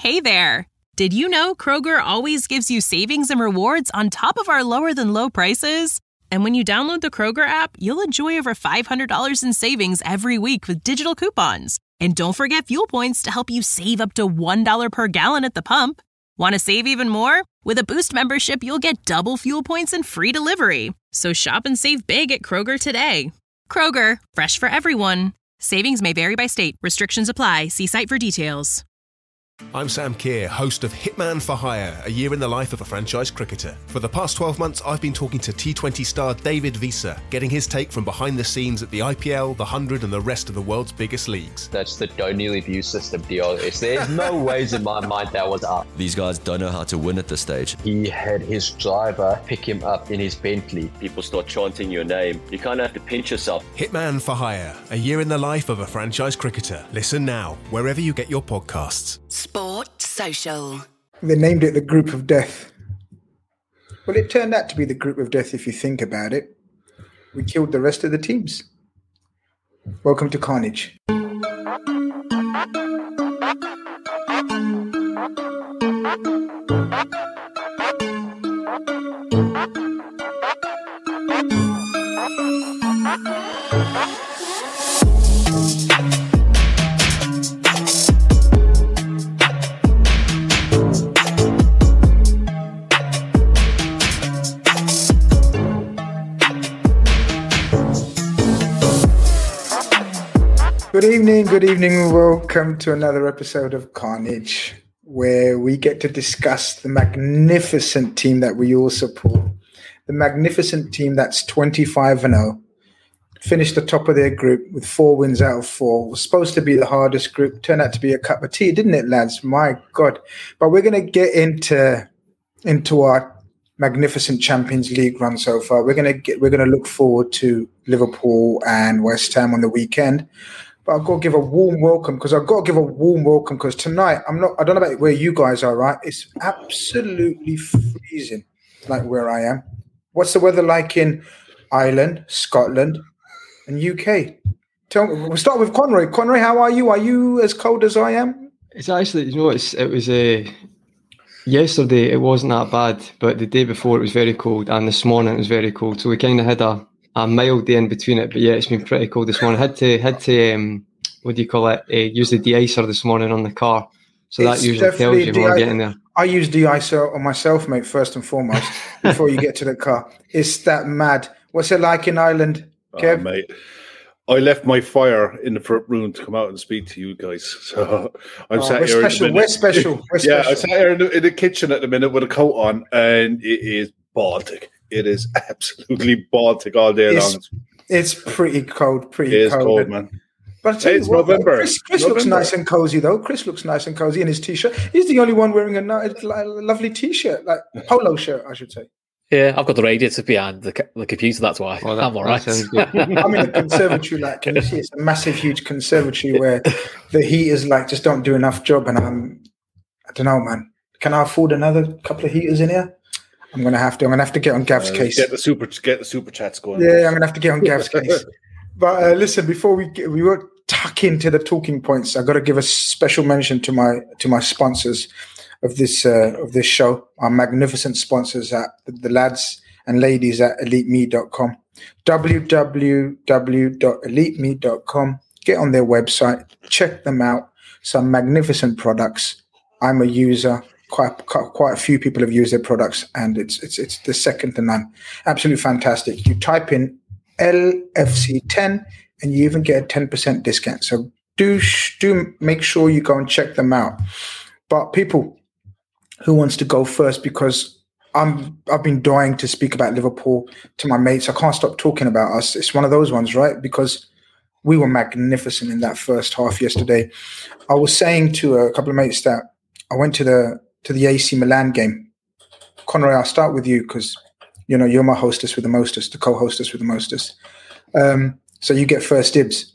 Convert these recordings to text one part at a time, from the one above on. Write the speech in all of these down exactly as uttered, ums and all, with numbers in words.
Hey there! Did you know Kroger always gives you savings and rewards on top of our lower-than-low prices? And when you download the Kroger app, you'll enjoy over five hundred dollars in savings every week with digital coupons. And don't forget fuel points to help you save up to one dollar per gallon at the pump. Want to save even more? With a Boost membership, you'll get double fuel points and free delivery. So shop and save big at Kroger today. Kroger, fresh for everyone. Savings may vary by state. Restrictions apply. See site for details. I'm Sam Keir, host of Hitman for Hire, a year in the life of a franchise cricketer. For the past twelve months, I've been talking to T twenty star David Visa, getting his take from behind the scenes at the I P L, the one hundred and the rest of the world's biggest leagues. That's the don't nearly view system deal. There's no ways in my mind that was up. These guys don't know how to win at this stage. He had his driver pick him up in his Bentley. People start chanting your name. You kind of have to pinch yourself. Hitman for Hire, a year in the life of a franchise cricketer. Listen now, wherever you get your podcasts. Sport Social. They named it the Group of Death. Well, it turned out to be the Group of Death if you think about it. We killed the rest of the teams. Welcome to Carnage. Good evening, good evening, and welcome to another episode of Carnage, where we get to discuss the magnificent team that we all support. The magnificent team that's twenty-five and oh, finished the top of their group with four wins out of four. It was supposed to be the hardest group, turned out to be a cup of tea, didn't it, lads? My God. But we're going to get into, into our magnificent Champions League run so far. We're going to get, we're going to look forward to Liverpool and West Ham on the weekend. But I've got to give a warm welcome because I've got to give a warm welcome because tonight, I'm not, I don't know about where you guys are, right? It's absolutely freezing, like where I am. What's the weather like in Ireland, Scotland, and U K? Tell me, we'll start with Conroy. Conroy, how are you? Are you as cold as I am? It's actually, you know, it's, it was a, uh, yesterday it wasn't that bad, but the day before it was very cold, and this morning it was very cold. So we kind of had a, a mild day in between it, but yeah, it's been pretty cold this morning. I had to, had to um, what do you call it, uh, use the de-icer this morning on the car. So It's that usually tells you definitely more de- getting there. I use de-icer on myself, mate, first and foremost, before you get to the car. It's that mad. What's it like in Ireland, Kev? Oh, mate. I left my fire in the front room to come out and speak to you guys. So I'm Oh, sat we're here. special. At the We're minute. special. We're yeah, special. I'm sat here in the, in the kitchen at the minute with a coat on, and it is Baltic. It is absolutely Baltic all day It's, long. it's pretty cold, pretty It is cold. cold, man. But I tell Hey, you it's what, November. Chris, Chris looks November. nice and cozy, though. Chris looks nice and cozy in his T-shirt. He's the only one wearing a, ni- like, lovely T-shirt, like polo shirt, I should say. Yeah, I've got the radiator behind the, c- the computer, that's why. Oh, that- I'm all right. that sounds good. I'm in a conservatory, like, can you see? It's a massive, huge conservatory where the heaters, like, just don't do enough job. And I'm, I don't know, man. Can I afford another couple of heaters in here? I'm going to have to. I'm going to have to get on Gav's Uh, case. Get the super, get the super chats going. Yeah, I'm going to have to get on Gav's case. But uh, listen, before we get, we won't tuck into the talking points, I've got to give a special mention to my to my sponsors of this uh, of this show, our magnificent sponsors at the, the lads and ladies at elite me dot com. w w w dot elite me dot com. Get on their website, check them out. Some magnificent products. I'm a user. Quite, quite quite a few people have used their products, and it's it's it's the second to none. Absolutely fantastic. You type in L F C ten, and you even get a ten percent discount. So do sh- do make sure you go and check them out. But people, who wants to go first? Because I'm I've been dying to speak about Liverpool to my mates. I can't stop talking about us. It's one of those ones, right? Because we were magnificent in that first half yesterday. I was saying to a couple of mates that I went to the to the A C Milan game. Conroy, I'll start with you because you know you're my hostess with the mostest, the co-hostess with the mostest. Um, so you get first dibs.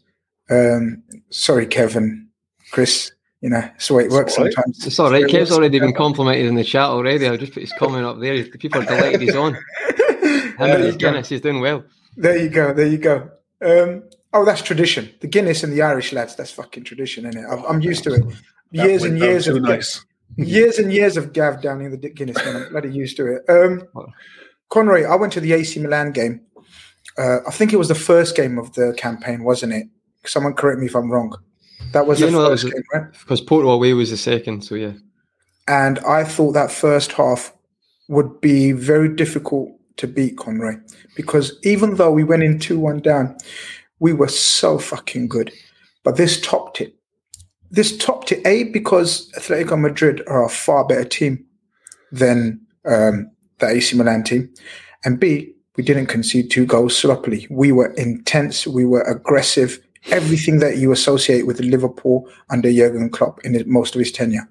Um, sorry, Kevin, Chris. You know, it's the way it works all right. sometimes. It's all right. It's the way it Kev's works already been sometimes. complimented in the chat already. I'll just put his comment up there. People are delighted he's on. Him There and you his go. Guinness, he's doing well. There you go. There you go. Um, oh, that's tradition. The Guinness and the Irish lads. That's fucking tradition, isn't it? I'm, I'm used to it. That Years went and down years too of nice. years and years of Gav down in the Dick Guinness, man. I'm bloody used to it. Um, Conroy, I went to the A C Milan game. Uh, I think it was the first game of the campaign, wasn't it? Someone correct me if I'm wrong. That was yeah, the no, first that was game, right? Because Porto away was the second, so yeah. And I thought that first half would be very difficult to beat, Conroy, because even though we went in two one down, we were so fucking good. But this topped it. This topped it, A, because Atletico Madrid are a far better team than um, the A C Milan team, and B, we didn't concede two goals sloppily. We were intense. We were aggressive. Everything that you associate with Liverpool under Jurgen Klopp in most of his tenure.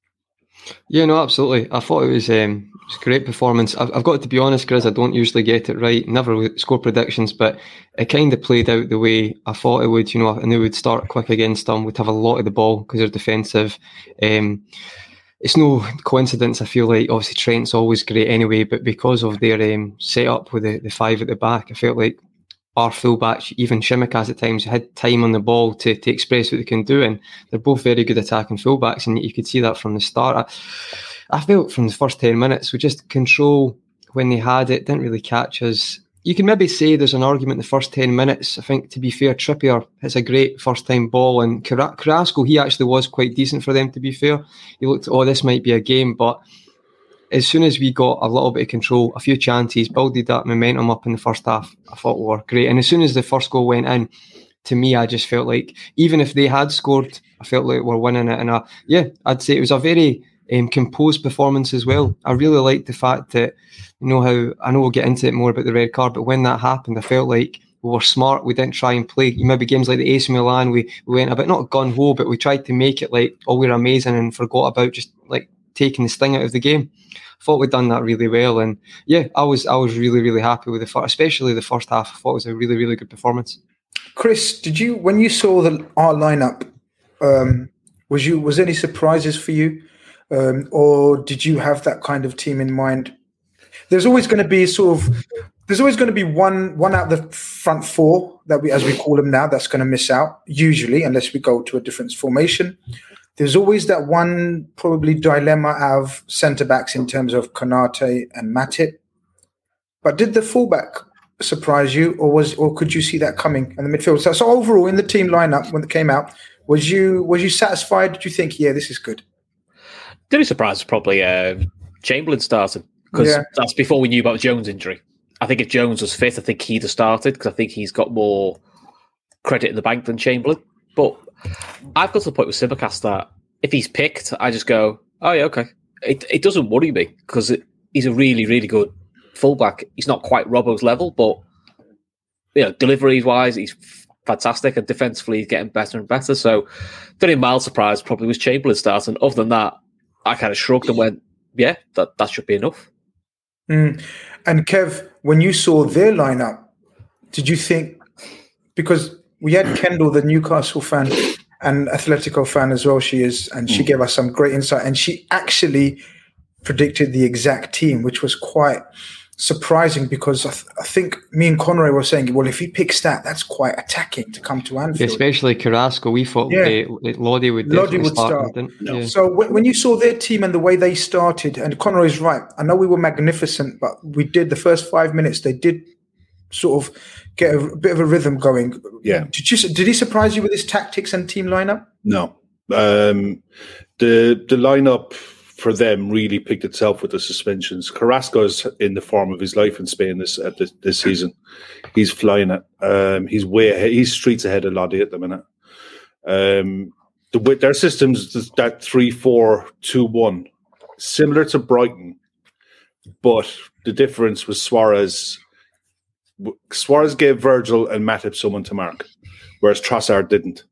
Yeah, no, absolutely. I thought it was, um, it was a great performance. I've, I've got to be honest, Grizz, I don't usually get it right. Never score predictions, but it kind of played out the way I thought it would. You know, and they would start quick against them. We'd have a lot of the ball because they're defensive. Um, It's no coincidence, I feel like, obviously Trent's always great anyway, but because of their um, setup with the, the five at the back, I felt like our fullbacks, even Shimikas at times, had time on the ball to, to express what they can do, and they're both very good attacking fullbacks, and you could see that from the start. I, I felt from the first ten minutes, we just control when they had it, didn't really catch us. You can maybe say there's an argument in the first ten minutes. I think, to be fair, Trippier hits a great first-time ball, and Carrasco, he actually was quite decent for them, to be fair. He looked, oh, this might be a game, but as soon as we got a little bit of control, a few chances, builded that momentum up in the first half, I thought we were great. And as soon as the first goal went in, to me, I just felt like, even if they had scored, I felt like we're winning it. And I, yeah, I'd say it was a very um, composed performance as well. I really liked the fact that, you know how, I know we'll get into it more about the red card, but when that happened, I felt like we were smart. We didn't try and play, maybe games like the A C Milan, we, we went a bit, not gun-ho, but we tried to make it like, oh, we're amazing, and forgot about just like taking the sting out of the game. I thought we'd done that really well, and yeah, I was I was really, really happy with the first, especially the first half. I thought it was a really, really good performance. Chris, did you, when you saw the our lineup, um, was you was there any surprises for you, um, or did you have that kind of team in mind? There's always going to be sort of there's always going to be one one out of the front four that we, as we call them now, that's going to miss out usually, unless we go to a different formation. There's always that one probably dilemma of centre-backs in terms of Konate and Matip. But did the fullback surprise you, or was or could you see that coming in the midfield? So, so overall, in the team lineup when it came out, was you was you satisfied? Did you think, yeah, this is good? The only surprise was probably uh, Chamberlain started, because yeah. that's before we knew about Jones' injury. I think if Jones was fit, I think he'd have started, because I think he's got more credit in the bank than Chamberlain. But I've got to the point with Simicast that if he's picked, I just go, oh yeah, okay. It it doesn't worry me, because it, he's a really, really good fullback. He's not quite Robbo's level, but you know, delivery-wise, he's fantastic, and defensively, he's getting better and better. So the only mild surprise probably was Chamberlain starting. Other than that, I kind of shrugged and went, yeah, that, that should be enough. Mm. And Kev, when you saw their lineup, did you think, because we had Kendall, the Newcastle fan, and Atletico fan as well, she is, and she mm. gave us some great insight, and she actually predicted the exact team, which was quite surprising, because I, th- I think me and Conroy were saying, well, if he picks that, that's quite attacking to come to Anfield. Especially Carrasco. We thought yeah. uh, Lodi would Lodi would start. start. No. Yeah. So w- when you saw their team and the way they started, and Conroy's right, I know we were magnificent, but we did the first five minutes, they did sort of get a, a bit of a rhythm going. Yeah. Did you? Did he surprise you with his tactics and team lineup? No. Um, the the lineup for them really picked itself with the suspensions. Carrasco's in the form of his life in Spain this at this, this season. He's flying it. Um, he's way ahead. He's streets ahead of Lodi at the minute. Um, the, their systems, that three four two one, similar to Brighton, but the difference was Suarez. Suarez gave Virgil and Matip someone to mark, whereas Trossard didn't.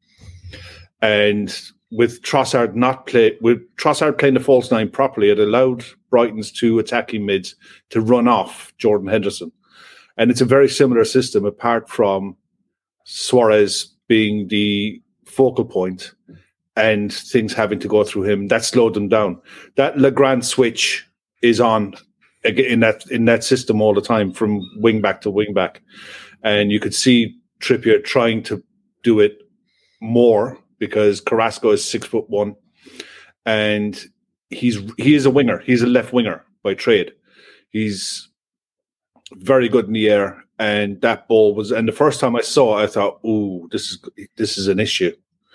And with Trossard not play, with Trossard playing the false nine properly, it allowed Brighton's two attacking mids to run off Jordan Henderson. And it's a very similar system, apart from Suarez being the focal point and things having to go through him. That slowed them down. That Legrand switch is on in that in that system all the time, from wing back to wing back. And you could see Trippier trying to do it more, because Carrasco is six foot one, and he's he is a winger. He's a left winger by trade. He's very good in the air, and that ball was. And the first time I saw it, I thought, "Ooh, this is this is an issue."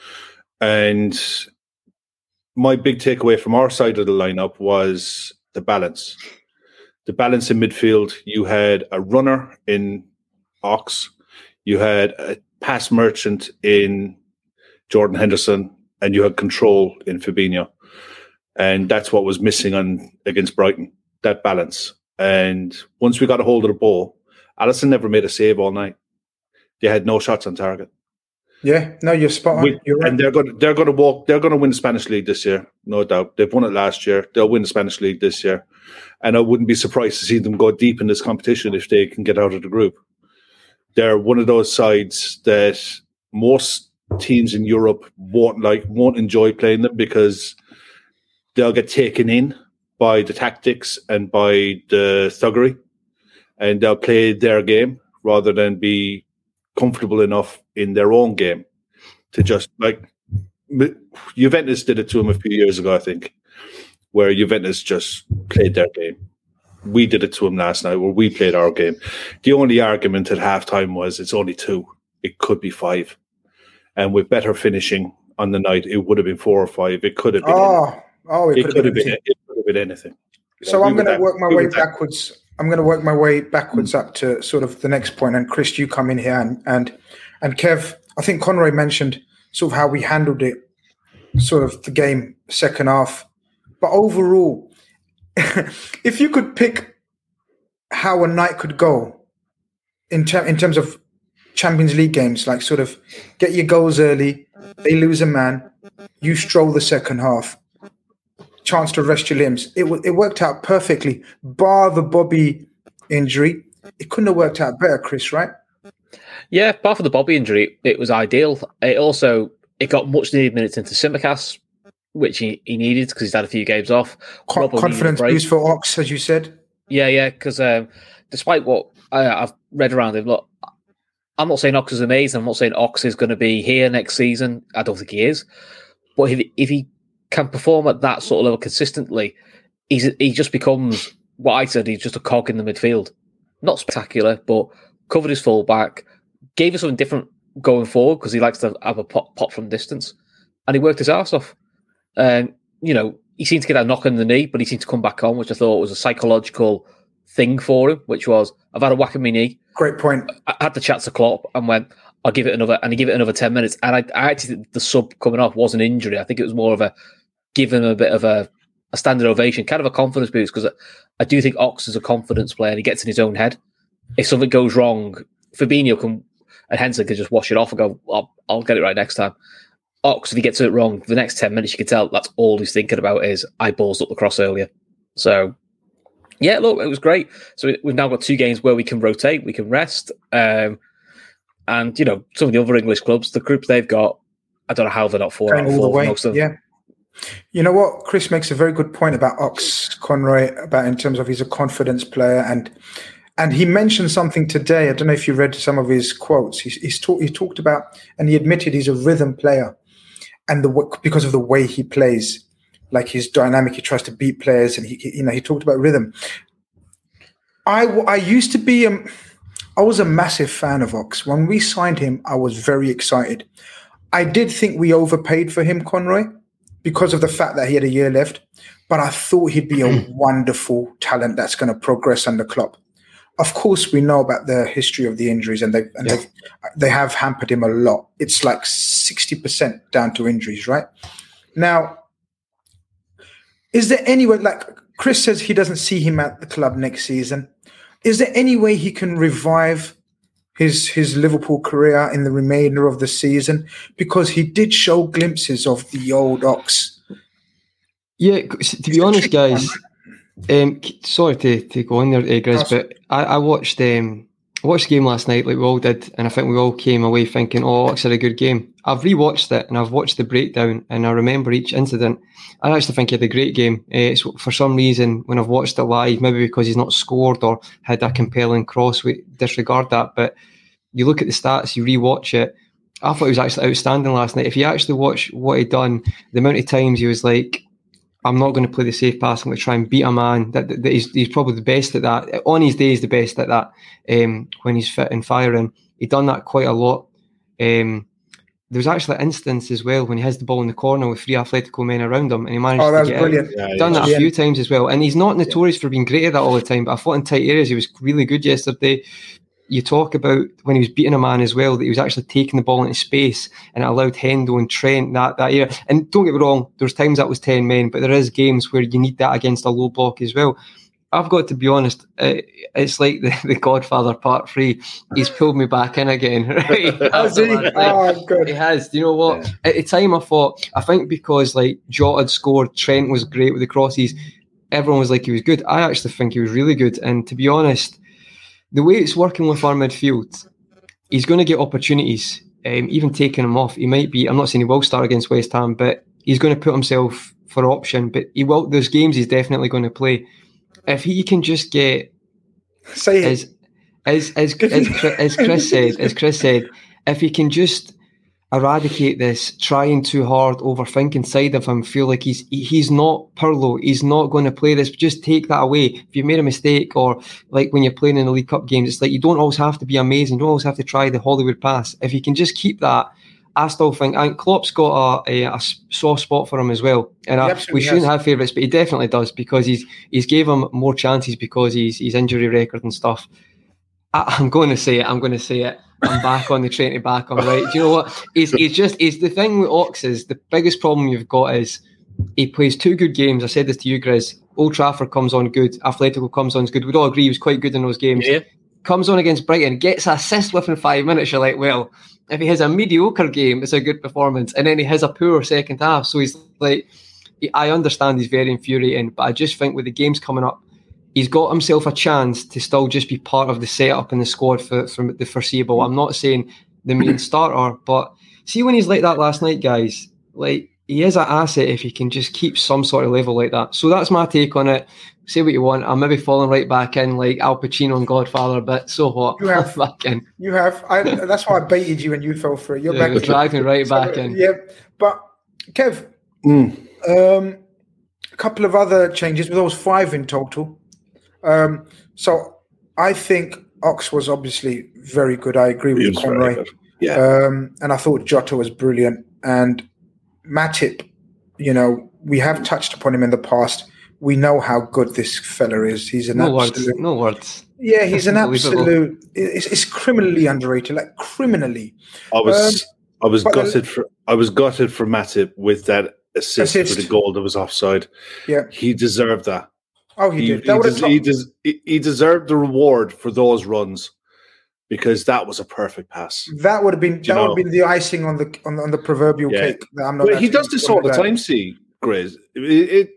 And my big takeaway from our side of the lineup was the balance. The balance in midfield. You had a runner in Ox. You had a pass merchant in Jordan Henderson, and you had control in Fabinho. And that's what was missing on against Brighton, that balance. And once we got a hold of the ball, Alisson never made a save all night. They had no shots on target. Yeah, no, you're spot on. We, you're right. And they're going, they're going to walk. They're going to win the Spanish League this year, no doubt. They've won it last year. They'll win the Spanish League this year. And I wouldn't be surprised to see them go deep in this competition if they can get out of the group. They're one of those sides that most teams in Europe won't like, won't enjoy playing them because they'll get taken in by the tactics and by the thuggery, and they'll play their game rather than be comfortable enough in their own game to just like Juventus did it to them a few years ago, I think, where Juventus just played their game. We did it to them last night where we played our game. The only argument at halftime was it's only two. It could be five. And with better finishing on the night, it would have been four or five. It could have been. Oh, anything. oh it, it could, could have been, been. It could have been anything. So yeah, I'm going to work my we way backwards. I'm going to work my way backwards mm. up to sort of the next point. And Chris, you come in here, and and and Kev, I think Conroy mentioned sort of how we handled it, sort of the game second half. But overall, if you could pick how a night could go in ter- in terms of Champions League games, like sort of get your goals early, they lose a man, you stroll the second half, chance to rest your limbs. It w- it worked out perfectly, bar the Bobby injury. It couldn't have worked out better, Chris, right? Yeah, bar for the Bobby injury, it was ideal. It also it got much needed minutes into Tsimikas, which he, he needed because he's had a few games off. Con- confidence boost for Ox, as you said. Yeah, yeah, because um, despite what I, I've read around him, look, I'm not saying Ox is amazing. I'm not saying Ox is going to be here next season. I don't think he is. But if, if he can perform at that sort of level consistently, he's he just becomes what I said. He's just a cog in the midfield. Not spectacular, but covered his full back, gave us something different going forward because he likes to have a pop, pop from distance, and he worked his arse off. And you know, he seemed to get a knock on the knee, but he seemed to come back on, which I thought was a psychological thing for him, which was, I've had a whack in my knee. Great point. I had the chat to Klopp and went, I'll give it another, and he gave it another ten minutes. And I, I actually think the sub coming off was an injury. I think it was more of a, giving him a bit of a, a standard ovation, kind of a confidence boost, because I, I do think Ox is a confidence player and he gets in his own head. If something goes wrong, Fabinho can, and Henson can just wash it off and go, I'll, I'll get it right next time. Ox, if he gets it wrong, the next ten minutes, you can tell that's all he's thinking about is, I balls up the cross earlier. So, yeah, look, it was great. So we've now got two games where we can rotate, we can rest. Um, and, you know, some of the other English clubs, the groups they've got, I don't know how they're not four out of four. Most of them. Yeah. You know what? Chris makes a very good point about Ox, Conroy, about in terms of he's a confidence player. And and he mentioned something today. I don't know if you read some of his quotes. He's, he's talk, he talked about, and he admitted he's a rhythm player. And the because of the way he plays, like he's dynamic, he tries to beat players, and he, he you know, he talked about rhythm. I, I used to be, um, I was a massive fan of Ox. When we signed him, I was very excited. I did think we overpaid for him, Conroy, because of the fact that he had a year left. But I thought he'd be a wonderful talent that's going to progress under Klopp. Of course, we know about the history of the injuries, and they and yeah. they have hampered him a lot. It's like sixty percent down to injuries, right? Now, is there any way, like Chris says he doesn't see him at the club next season. Is there any way he can revive his his Liverpool career in the remainder of the season? Because he did show glimpses of the old Ox. Yeah, to be honest, guys, um, sorry to, to go on there, uh, Grizz, but I, I watched um, I watched the game last night like we all did, and I think we all came away thinking, oh, Ox had a good game. I've rewatched it, and I've watched the breakdown, and I remember each incident. I actually think he had a great game. Uh, it's, for some reason, when I've watched it live, maybe because he's not scored or had a compelling cross, we disregard that, but you look at the stats, you rewatch it, I thought he was actually outstanding last night. If you actually watch what he'd done, the amount of times he was like I'm not going to play the safe pass. I'm going to try and beat a man. That, that, that he's, he's probably the best at that. On his day, he's the best at that um, when he's fit and firing. He'd done that quite a lot. Um, there was actually an instance as well when he has the ball in the corner with three Atletico men around him and he managed oh, to that's get brilliant. out. Yeah, Done yeah. that a few times as well. And he's not notorious yeah. for being great at that all the time, but I thought in tight areas he was really good yesterday. You talk about when he was beating a man as well, that he was actually taking the ball into space and it allowed Hendo and Trent that, that area. And don't get me wrong, there's times that was ten men, but there is games where you need that against a low block as well. I've got to be honest, uh, it's like the, the Godfather Part three. He's pulled me back in again. Right? Has he? Oh, good. He has. Do you know what? Yeah. At the time I thought, I think because like Jota had scored, Trent was great with the crosses, everyone was like he was good. I actually think he was really good. And to be honest, the way it's working with our midfield, he's going to get opportunities, um, even taking him off. He might be, I'm not saying he will start against West Ham, but he's going to put himself for option. But he will, those games he's definitely going to play. If he can just get, say it. As, as, as, as, as Chris said, as Chris said, if he can just eradicate this trying too hard, overthinking side of him, feel like he's he's not Pirlo, he's not going to play this, just take that away. If you've made a mistake, or like when you're playing in the League Cup games, it's like you don't always have to be amazing, you don't always have to try the Hollywood pass. If you can just keep that, I still think, and Klopp's got a, a, a soft spot for him as well. And I, we shouldn't has. have favourites, but he definitely does, because he's he's gave him more chances because he's his injury record and stuff. I, I'm going to say it, I'm going to say it. I'm back on the train to back on, right? Do you know what? He's, he's just, he's the thing with Ox is, the biggest problem you've got is he plays two good games. I said this to you, Grizz. Old Trafford comes on good. Atletico comes on good. We'd all agree he was quite good in those games. Yeah. Comes on against Brighton, gets an assist within five minutes. You're like, well, if he has a mediocre game, it's a good performance. And then he has a poor second half. So he's like, I understand he's very infuriating, but I just think with the games coming up, he's got himself a chance to still just be part of the setup in the squad for, for the foreseeable. I'm not saying the main starter, but see when he's like that last night, guys, like he is an asset if he can just keep some sort of level like that. So that's my take on it. Say what you want. I'm maybe falling right back in like Al Pacino and Godfather, but so what? You have. back in. You have. I, that's why I baited you and you fell for it. You're yeah, back. Driving right so, back in. Yeah, but Kev, mm. um, a couple of other changes, but there was five in total. Um, so I think Ox was obviously very good. I agree with Conroy. Yeah. Um, and I thought Jota was brilliant. And Matip, you know, we have touched upon him in the past. We know how good this fella is. He's an no absolute... Words, no words. Yeah, he's an absolute... It's, it's criminally underrated, like criminally. I was um, I was gutted the, for I was gutted for Matip with that assist, assist for the goal that was offside. Yeah. He deserved that. Oh, he, he did. That he, des- top- he, des- he deserved the reward for those runs, because that was a perfect pass. That would have been that know? would have been the icing on the on, on the proverbial yeah. cake. That I'm not. But he does this all the that. time. See, Grizz, it, it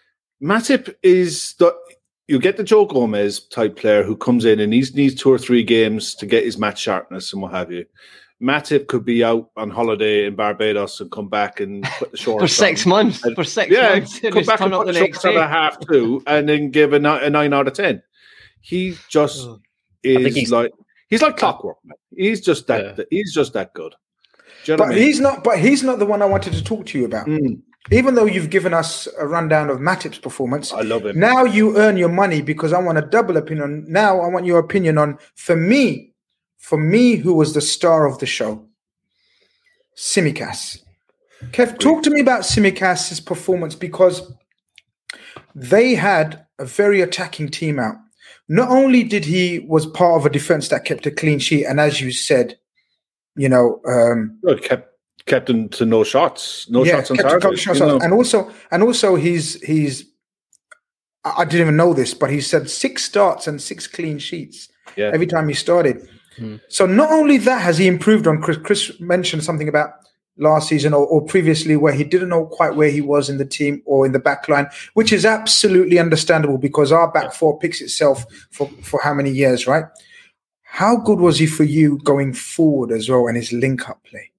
Matip is the you get the Joe Gomez type player who comes in and he needs two or three games to get his match sharpness and what have you. Matip could be out on holiday in Barbados and come back and put the shorts for six on. months. And, for six yeah, months, come back and put the shorts on a half two, and then give a, a nine out of ten. He just oh. is he's, like he's like clockwork. Man. He's just that. Yeah. He's just that good. Do you know but I mean? he's not. But he's not the one I wanted to talk to you about. Mm. Even though you've given us a rundown of Matip's performance, I love him. Now you earn your money, because I want a double opinion. Now I want your opinion on for me, for me, who was the star of the show. Tsimikas. Kev, talk to me about Tsimikas' performance, because they had a very attacking team out. Not only did he was part of a defense that kept a clean sheet, and as you said, you know, um, well, kept kept him to no shots, no yeah, shots on target, shots on, and also and also he's he's I didn't even know this, but he said six starts and six clean sheets yeah. every time he started. Hmm. So not only that has he improved on. Chris, Chris mentioned something about last season or, or previously where he didn't know quite where he was in the team or in the back line, which is absolutely understandable because our back four picks itself for, for how many years, right? How good was he for you going forward as well and his link-up play?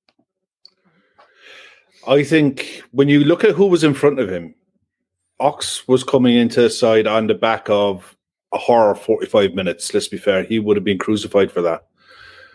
I think when you look at who was in front of him, Ox was coming into the side on the back of a horror forty-five minutes, let's be fair. He would have been crucified for that.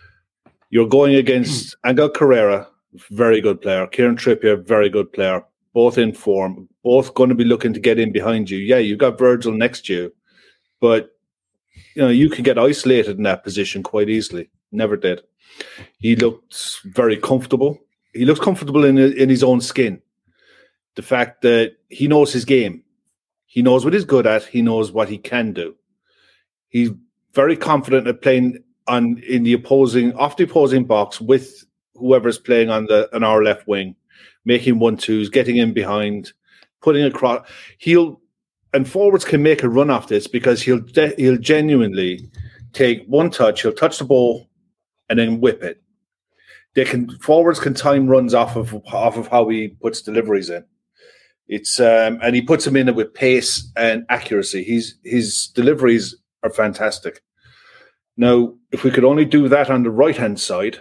You're going against Angel Carrera, very good player. Kieran Trippier, very good player. both in form, both going to be looking to get in behind you. Yeah, you've got Virgil next to you, but you know you can get isolated in that position quite easily. Never did. He looked very comfortable. He looks comfortable in in his own skin. The fact that he knows his game, he knows what he's good at, he knows what he can do. He's very confident at playing on in the opposing off the opposing box with whoever's playing on the on our left wing, making one twos, getting in behind, putting across. He'll and forwards can make a run off this because he'll de- he'll genuinely take one touch, he'll touch the ball, and then whip it. They can forwards can time runs off of off of how he puts deliveries in. It's um, and he puts them in it with pace and accuracy. He's his deliveries are fantastic. Now, if we could only do that on the right hand side,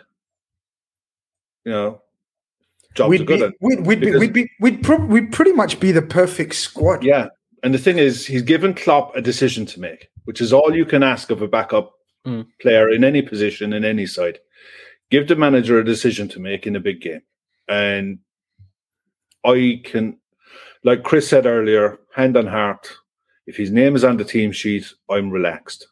you know, jobs we'd are good. Be, we'd, we'd, be, we'd be we'd pro- we'd pretty much be the perfect squad. Yeah, and the thing is, he's given Klopp a decision to make, which is all you can ask of a backup mm. player in any position in any side. Give the manager a decision to make in a big game, and I can. Like Chris said earlier, hand on heart, if his name is on the team sheet, I'm relaxed.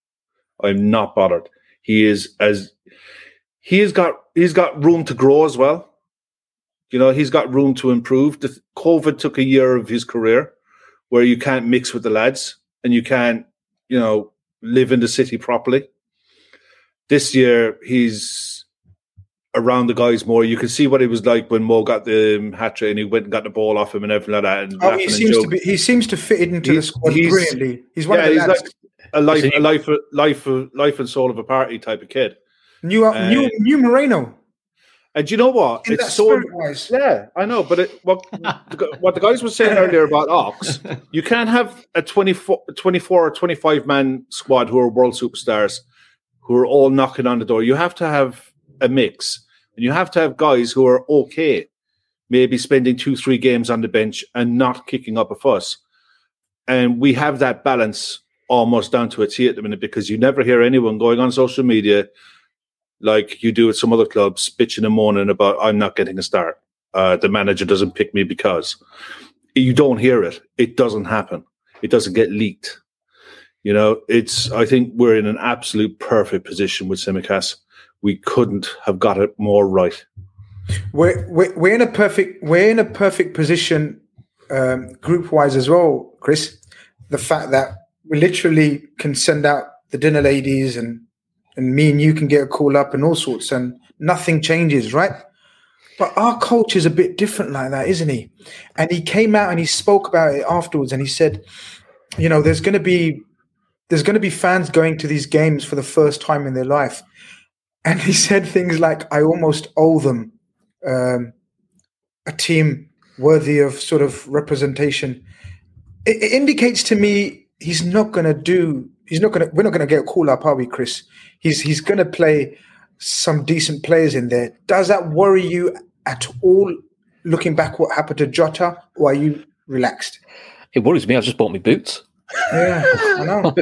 I'm not bothered. He is as he has got he's got room to grow as well. You know, he's got room to improve. The, COVID took a year of his career where you can't mix with the lads and you can't, you know, live in the city properly. This year he's around the guys more. You can see what it was like when Mo got the um, hat trick and he went and got the ball off him and everything like that. And oh, he seems to be. He seems to fit into he's, the squad he's, brilliantly. He's one yeah, of the lads. Like a life, a life, life, life and soul of a party type of kid. New, uh, new, new Moreno. And you know what? In it's so yeah, I know. But it, what what the guys were saying earlier about Ox, you can't have a twenty-four, twenty-four or twenty-five man squad who are world superstars who are all knocking on the door. You have to have a mix. And you have to have guys who are okay, maybe spending two, three games on the bench and not kicking up a fuss. And we have that balance almost down to a T at the minute because you never hear anyone going on social media like you do at some other clubs, bitching and moaning about, I'm not getting a start. Uh, the manager doesn't pick me because. You don't hear it. It doesn't happen. It doesn't get leaked. You know, it's. I think we're in an absolute perfect position with Tsimikas. We couldn't have got it more right. We're we're, we're in a perfect we're in a perfect position, um, group wise as well, Chris. The fact that we literally can send out the dinner ladies and and me and you can get a call up and all sorts, and nothing changes, right? But our coach is a bit different like that, isn't he? And he came out and he spoke about it afterwards, and he said, you know, there's going to be there's going to be fans going to these games for the first time in their life. And he said things like, I almost owe them um, a team worthy of sort of representation. It, it indicates to me he's not going to do, he's not going to, we're not going to get a call up, are we, Chris? He's, he's going to play some decent players in there. Does that worry you at all, looking back what happened to Jota, or are you relaxed? It worries me. I've just bought me boots. Yeah, I know.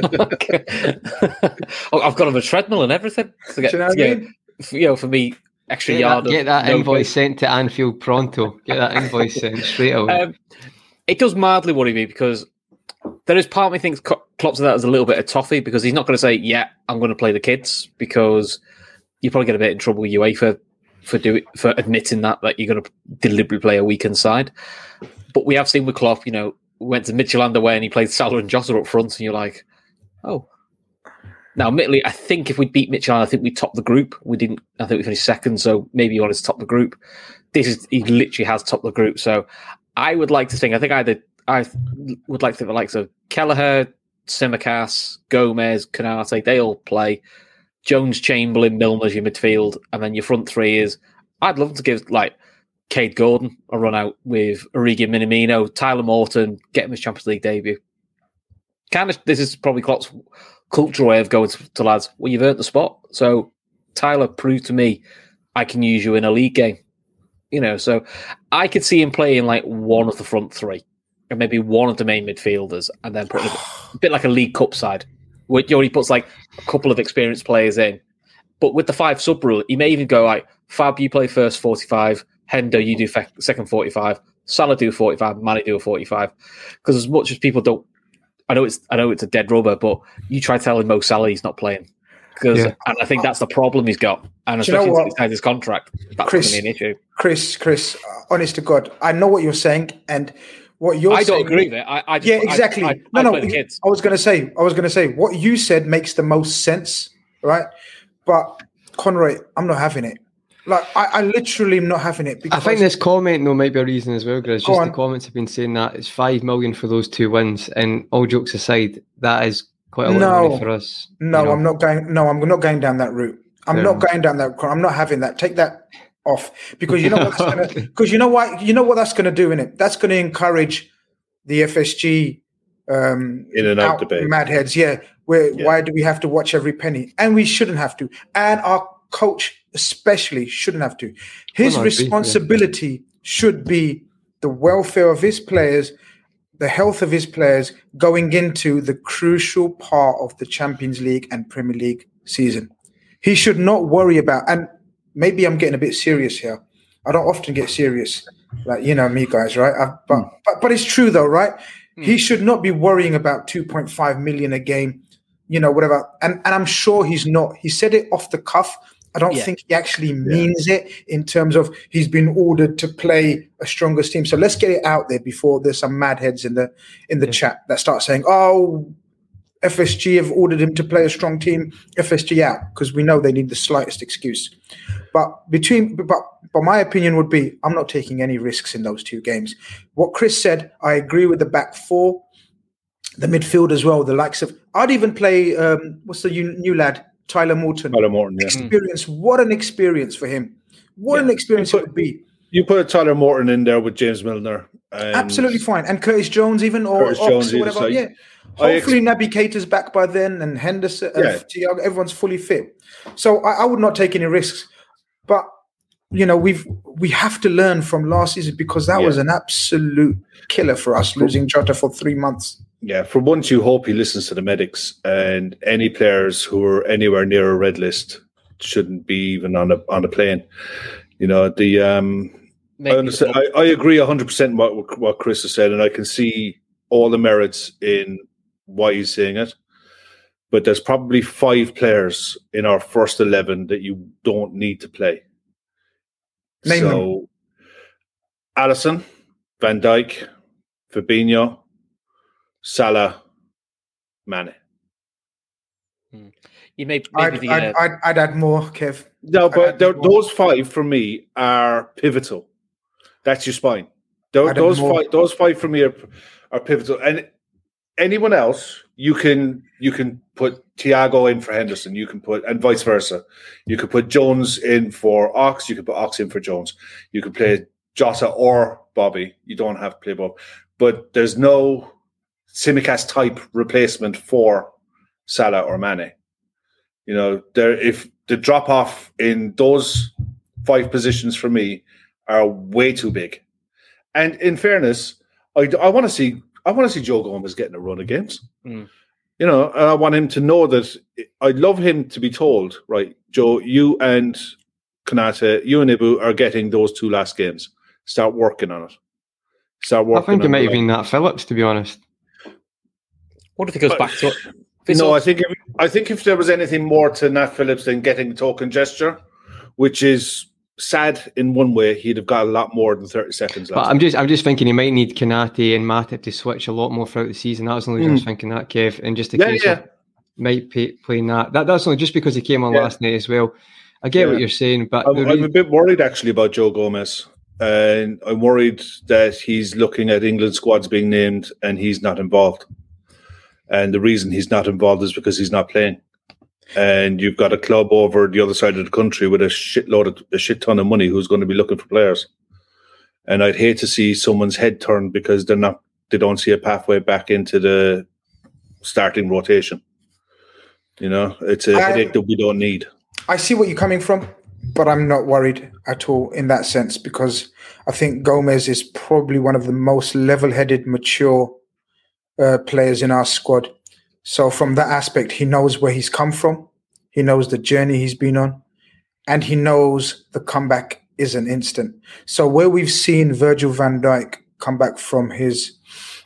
I've got on a treadmill and everything. To get, Do you know what you, I know, mean? for, you know, for me, extra get yard. That, get that no invoice good. sent to Anfield pronto. Get that invoice sent straight away. Um, it does mildly worry me because there is part of me thinks Klopp's that as a little bit of toffee because he's not going to say, "Yeah, I'm going to play the kids," because you probably get a bit in trouble with UEFA for doing for admitting that that you're going to deliberately play a weakened side. But we have seen with Klopp, you know. Went to Midtjylland away and he played Salah and Jota up front, and you're like, oh. Now, admittedly, I think if we beat Midtjylland, I think we topped the group. We didn't. I think we finished second, so maybe you wanted to top the group. This is he literally has topped the group. So I would like to think. I think either I would like to think the likes of Kelleher, Tsimikas, Gomez, Konate, they all play. Jones, Chamberlain, Milner's your midfield, and then your front three is. I'd love to give like. Cade Gordon a run out with Origi Minamino, Tyler Morton, get him his Champions League debut. Kind of, this is probably Klopp's cultural way of going to, to lads. Well, you've earned the spot, so Tyler proved to me I can use you in a league game. You know, so I could see him playing like one of the front three, and maybe one of the main midfielders, and then putting a bit, a bit like a League Cup side, where he puts like a couple of experienced players in. But with the five sub rule, he may even go like Fab, you play first forty-five. Hendo, you do fe- second forty-five. Salah do forty-five, Mane do a forty-five. Because as much as people don't, I know it's I know it's a dead rubber, but you try telling Mo Salah he's not playing. Because yeah. and I think that's the problem he's got, and especially you know inside his contract, that's Chris, going to be an issue. Chris, Chris, honest to God, I know what you're saying, and what you're. I saying, don't agree with it. I, I just, yeah, exactly. I, I, no, I no. the kids. I was going to say, I was going to say, what you said makes the most sense, right? But Conroy, I'm not having it. Like, I, I literally am not having it. Because I think this comment, though, might be a reason as well, Grizz. Just on. the comments have been saying that it's five million for those two wins, and all jokes aside, that is quite a lot no, of money for us. No, you know? I'm not going. No, I'm not going down that route. I'm yeah. not going down that. I'm not having that. Take that off, because you know what? Gonna, because you know what? You know what that's going to do in it. That's going to encourage the F S G um, in and out debate. Mad heads, yeah. Where yeah. why do we have to watch every penny? And we shouldn't have to. And our coach especially shouldn't have to. His well, responsibility be, yeah. should be the welfare of his players, the health of his players going into the crucial part of the Champions League and Premier League season. He should not worry about, and maybe I'm getting a bit serious here. I don't often get serious, like, you know me guys, right? I, but, mm. but but it's true though, right? Mm. He should not be worrying about two point five million a game, you know, whatever. And and I'm sure he's not. He said it off the cuff. I don't yeah. think he actually means yeah. it in terms of he's been ordered to play a strongest team. So let's get it out there before there's some mad heads in the in the yeah. chat that start saying, oh, F S G have ordered him to play a strong team, F S G out, because we know they need the slightest excuse. But between but but my opinion would be I'm not taking any risks in those two games. What Chris said, I agree with the back four, the midfield as well, the likes of I'd even play um, what's the new lad? Tyler Morton. Tyler Morton, yeah. Experience. What an experience for him. What yeah. an experience put, it would be. You put Tyler Morton in there with James Milner. Absolutely fine. And Curtis Jones even, or Curtis Ox Jones or whatever. Like, yeah. Hopefully ex- Naby Keita's back by then, and Henderson, yeah. uh, Thiago, everyone's fully fit. So I, I would not take any risks. But, you know, we've we have to learn from last season, because that yeah. was an absolute killer for us, losing Jota for three months. Yeah, for once you hope he listens to the medics, and any players who are anywhere near a red list shouldn't be even on a on a plane. You know, the um, I, understand, I, I agree one hundred percent what what Chris has said, and I can see all the merits in why he's saying it. But there's probably five players in our first eleven that you don't need to play. Name so, them. Alisson, Van Dijk, Fabinho, Salah, Mane. Hmm. You may, I'd, the, I'd, uh... I'd, I'd add more, Kev. No, but those five for me are pivotal. That's your spine. Those, those five, those five for me are, are pivotal. And anyone else, you can you can put Thiago in for Henderson. You can put, and vice versa. You could put Jones in for Ox. You could put Ox in for Jones. You could play Jota or Bobby. You don't have to play both. But there's no Tsimikas type replacement for Salah or Mane. You know, there if the drop off in those five positions for me are way too big. And in fairness, I, I want to see I want to see Joe Gomez getting a run of games. Mm. You know, and I want him to know that I'd love him to be told, right, Joe, you and Konate, you and Ibu are getting those two last games. Start working on it. Start working. I think it on might it. have been that Phillips, to be honest. What if he goes but, back to it? No, I think if, I think if there was anything more to Nat Phillips than getting the token gesture, which is sad in one way, he'd have got a lot more than thirty seconds left. But I'm just I'm just thinking he might need Konate and Matip to switch a lot more throughout the season. That was only mm. I was thinking that, Kev, and just a yeah, case yeah. of might pay, playing that. that. That's only just because he came on yeah. last night as well. I get yeah. what you're saying, but I'm, re- I'm a bit worried actually about Joe Gomez. And I'm worried that he's looking at England squads being named and he's not involved. And the reason he's not involved is because he's not playing. And you've got a club over the other side of the country with a shitload of a shit ton of money who's going to be looking for players. And I'd hate to see someone's head turn because they're not they don't see a pathway back into the starting rotation. You know, it's a I, headache that we don't need. I see what you're coming from, but I'm not worried at all in that sense, because I think Gomez is probably one of the most level-headed, mature uh, players in our squad. So from that aspect, he knows where he's come from. He knows the journey he's been on, and he knows the comeback isn't instant. So where we've seen Virgil van Dijk come back from his,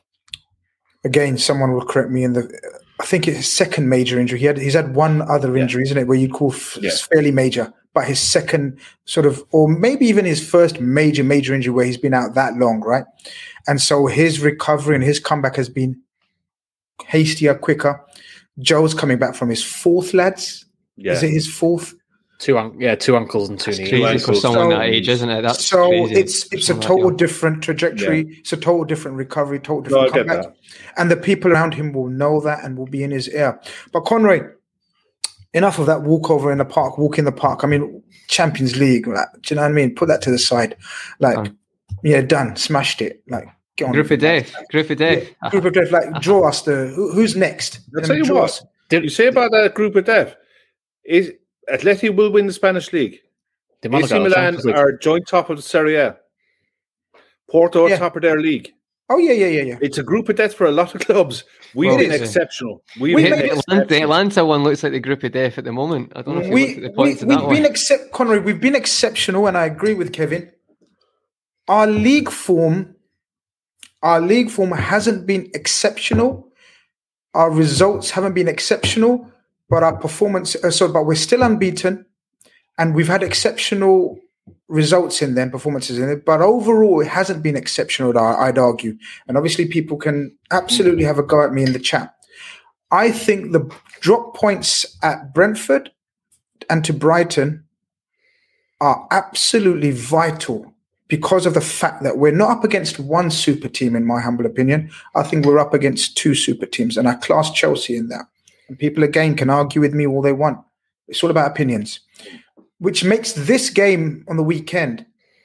again, someone will correct me in the, I think it's his second major injury. He had he's had one other injury, yeah. isn't it, where you'd call f- yeah. fairly major, but his second sort of, or maybe even his first major major injury where he's been out that long, right? And so his recovery and his comeback has been hastier, quicker. Joe's coming back from his fourth, lads. Yeah. Is it his fourth? Two, un- yeah, two uncles and two That's knees. Crazy ankles. for someone so, that age, isn't it? That's so crazy. it's it's a total like different trajectory. Yeah. It's a total different recovery, total different no, comeback, and the people around him will know that and will be in his ear. But Conroy, enough of that walkover in the park, walk in the park. I mean, Champions League. Like, do you know what I mean? Put that to the side. Like, done. yeah, done, smashed it. Like. Group of death, group of death, yeah, group of death. Like, draw us the who, who's next. I'll tell you what. Did you say about that group of death? Is Atleti will win the Spanish league. A C Milan are joint top of the Serie A. Porto are yeah. top of their league. Oh yeah, yeah, yeah, yeah. It's a group of death for a lot of clubs. We've well, been exceptional. We've we been the, exceptional. The Atlanta one looks like the group of death at the moment. I don't know if you we, looked at the points we, of that we've one. Been accept, Conroy, we've been exceptional, and I agree with Kevin. Our league form. Our league form hasn't been exceptional. Our results haven't been exceptional, but our performance, uh, so, but we're still unbeaten, and we've had exceptional results in them, performances in it. But overall, it hasn't been exceptional, I'd argue. And obviously, people can absolutely have a go at me in the chat. I think the drop points at Brentford and to Brighton are absolutely vital. Because of the fact that we're not up against one super team, in my humble opinion. I think we're up against two super teams, and I class Chelsea in that. And people, again, can argue with me all they want. It's all about opinions, which makes this game on the weekend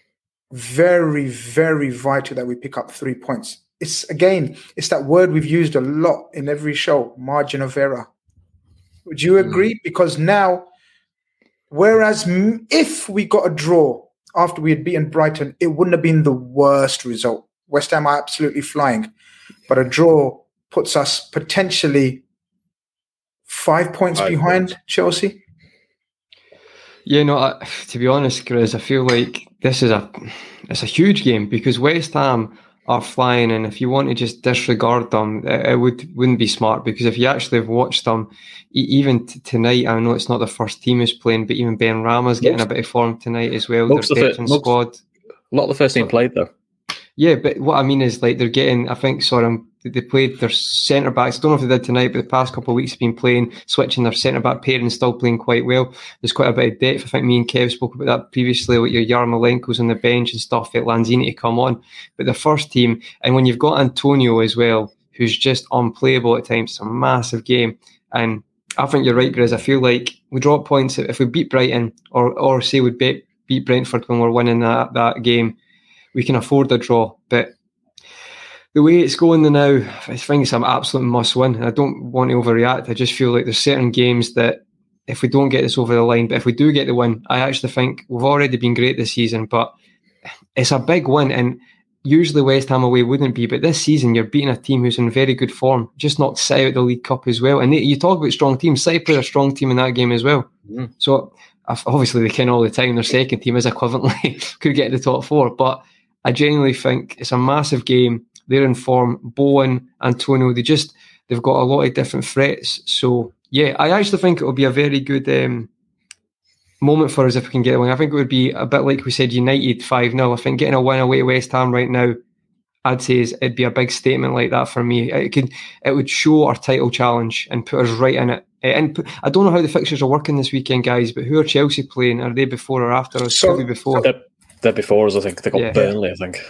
very, very vital that we pick up three points. It's, again, it's that word we've used a lot in every show, margin of error. Would you agree? Mm. Because now, whereas if we got a draw, after we had beaten Brighton, it wouldn't have been the worst result. West Ham are absolutely flying. But a draw puts us potentially five points five behind points. Chelsea. Yeah, no, I, to be honest, Chris, I feel like this is a it's a huge game because West Ham are flying, and if you want to just disregard them, it, it would, wouldn't be smart, because if you actually have watched them, even t- tonight, I know it's not the first team who's playing, but even Ben Rama's getting most, a bit of form tonight as well. Their veteran the, squad. Most, a lot of the first team played, though. Yeah, but what I mean is, like, they're getting, I think, sorry, they played their centre-backs. I don't know if they did tonight, but the past couple of weeks have been playing, switching their centre-back pair and still playing quite well. There's quite a bit of depth. I think me and Kev spoke about that previously, with your Yarmolenko's on the bench and stuff, at Lanzini to come on. But the first team, and when you've got Antonio as well, who's just unplayable at times, it's a massive game. And I think you're right, Grizz. I feel like we drop points if we beat Brighton, or or say we beat, beat Brentford when we're winning that, that game, we can afford a draw. But the way it's going now, I think it's an absolute must-win. I don't want to overreact. I just feel like there's certain games that if we don't get this over the line, but if we do get the win, I actually think we've already been great this season, but it's a big win, and usually West Ham away wouldn't be, but this season you're beating a team who's in very good form, just knocked City out the League Cup as well. And they, you talk about strong teams, City played a strong team in that game as well. Mm. So obviously they can all the time, their second team is equivalently could get to the top four, but I genuinely think it's a massive game. They're in form. Bowen, Antonio, they just, they've got a lot of different threats. So, yeah, I actually think it will be a very good um, moment for us if we can get a win. I think it would be a bit like we said, United five nil. I think getting a win away at West Ham right now, I'd say is, it'd be a big statement like that for me. It could, it would show our title challenge and put us right in it. And I don't know how the fixtures are working this weekend, guys, but who are Chelsea playing? Are they before or after us? So, Probably before. They're, they're before us, I think. They got yeah. Burnley, I think.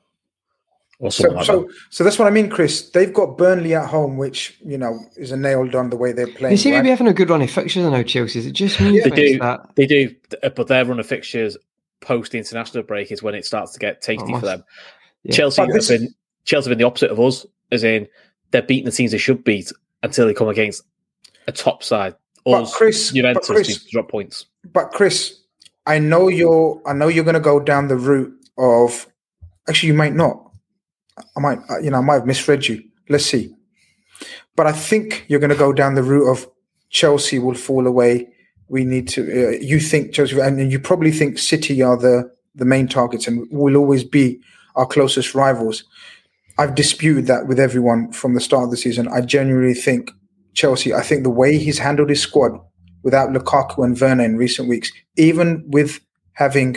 So, like so, that. so that's what I mean, Chris. They've got Burnley at home, which, you know, is a nailed on the way they're playing. They seem right? to be having a good run of fixtures now, Chelsea. Is it just me? Yeah. They do, that? they do, but their run of fixtures post the international break is when it starts to get tasty oh, for them. Yeah. Chelsea this... have been Chelsea have been the opposite of us, as in they're beating the teams they should beat until they come against a top side. Us, Chris, Juventus, but Chris, drop points. But Chris, I know you're. I know you're going to go down the route of. Actually, you might not. I might, you know, I might have misread you. Let's see. But I think you're going to go down the route of Chelsea will fall away. We need to. Uh, you think Chelsea, and you probably think City are the the main targets and will always be our closest rivals. I've disputed that with everyone from the start of the season. I genuinely think Chelsea, I think the way he's handled his squad without Lukaku and Werner in recent weeks, even with having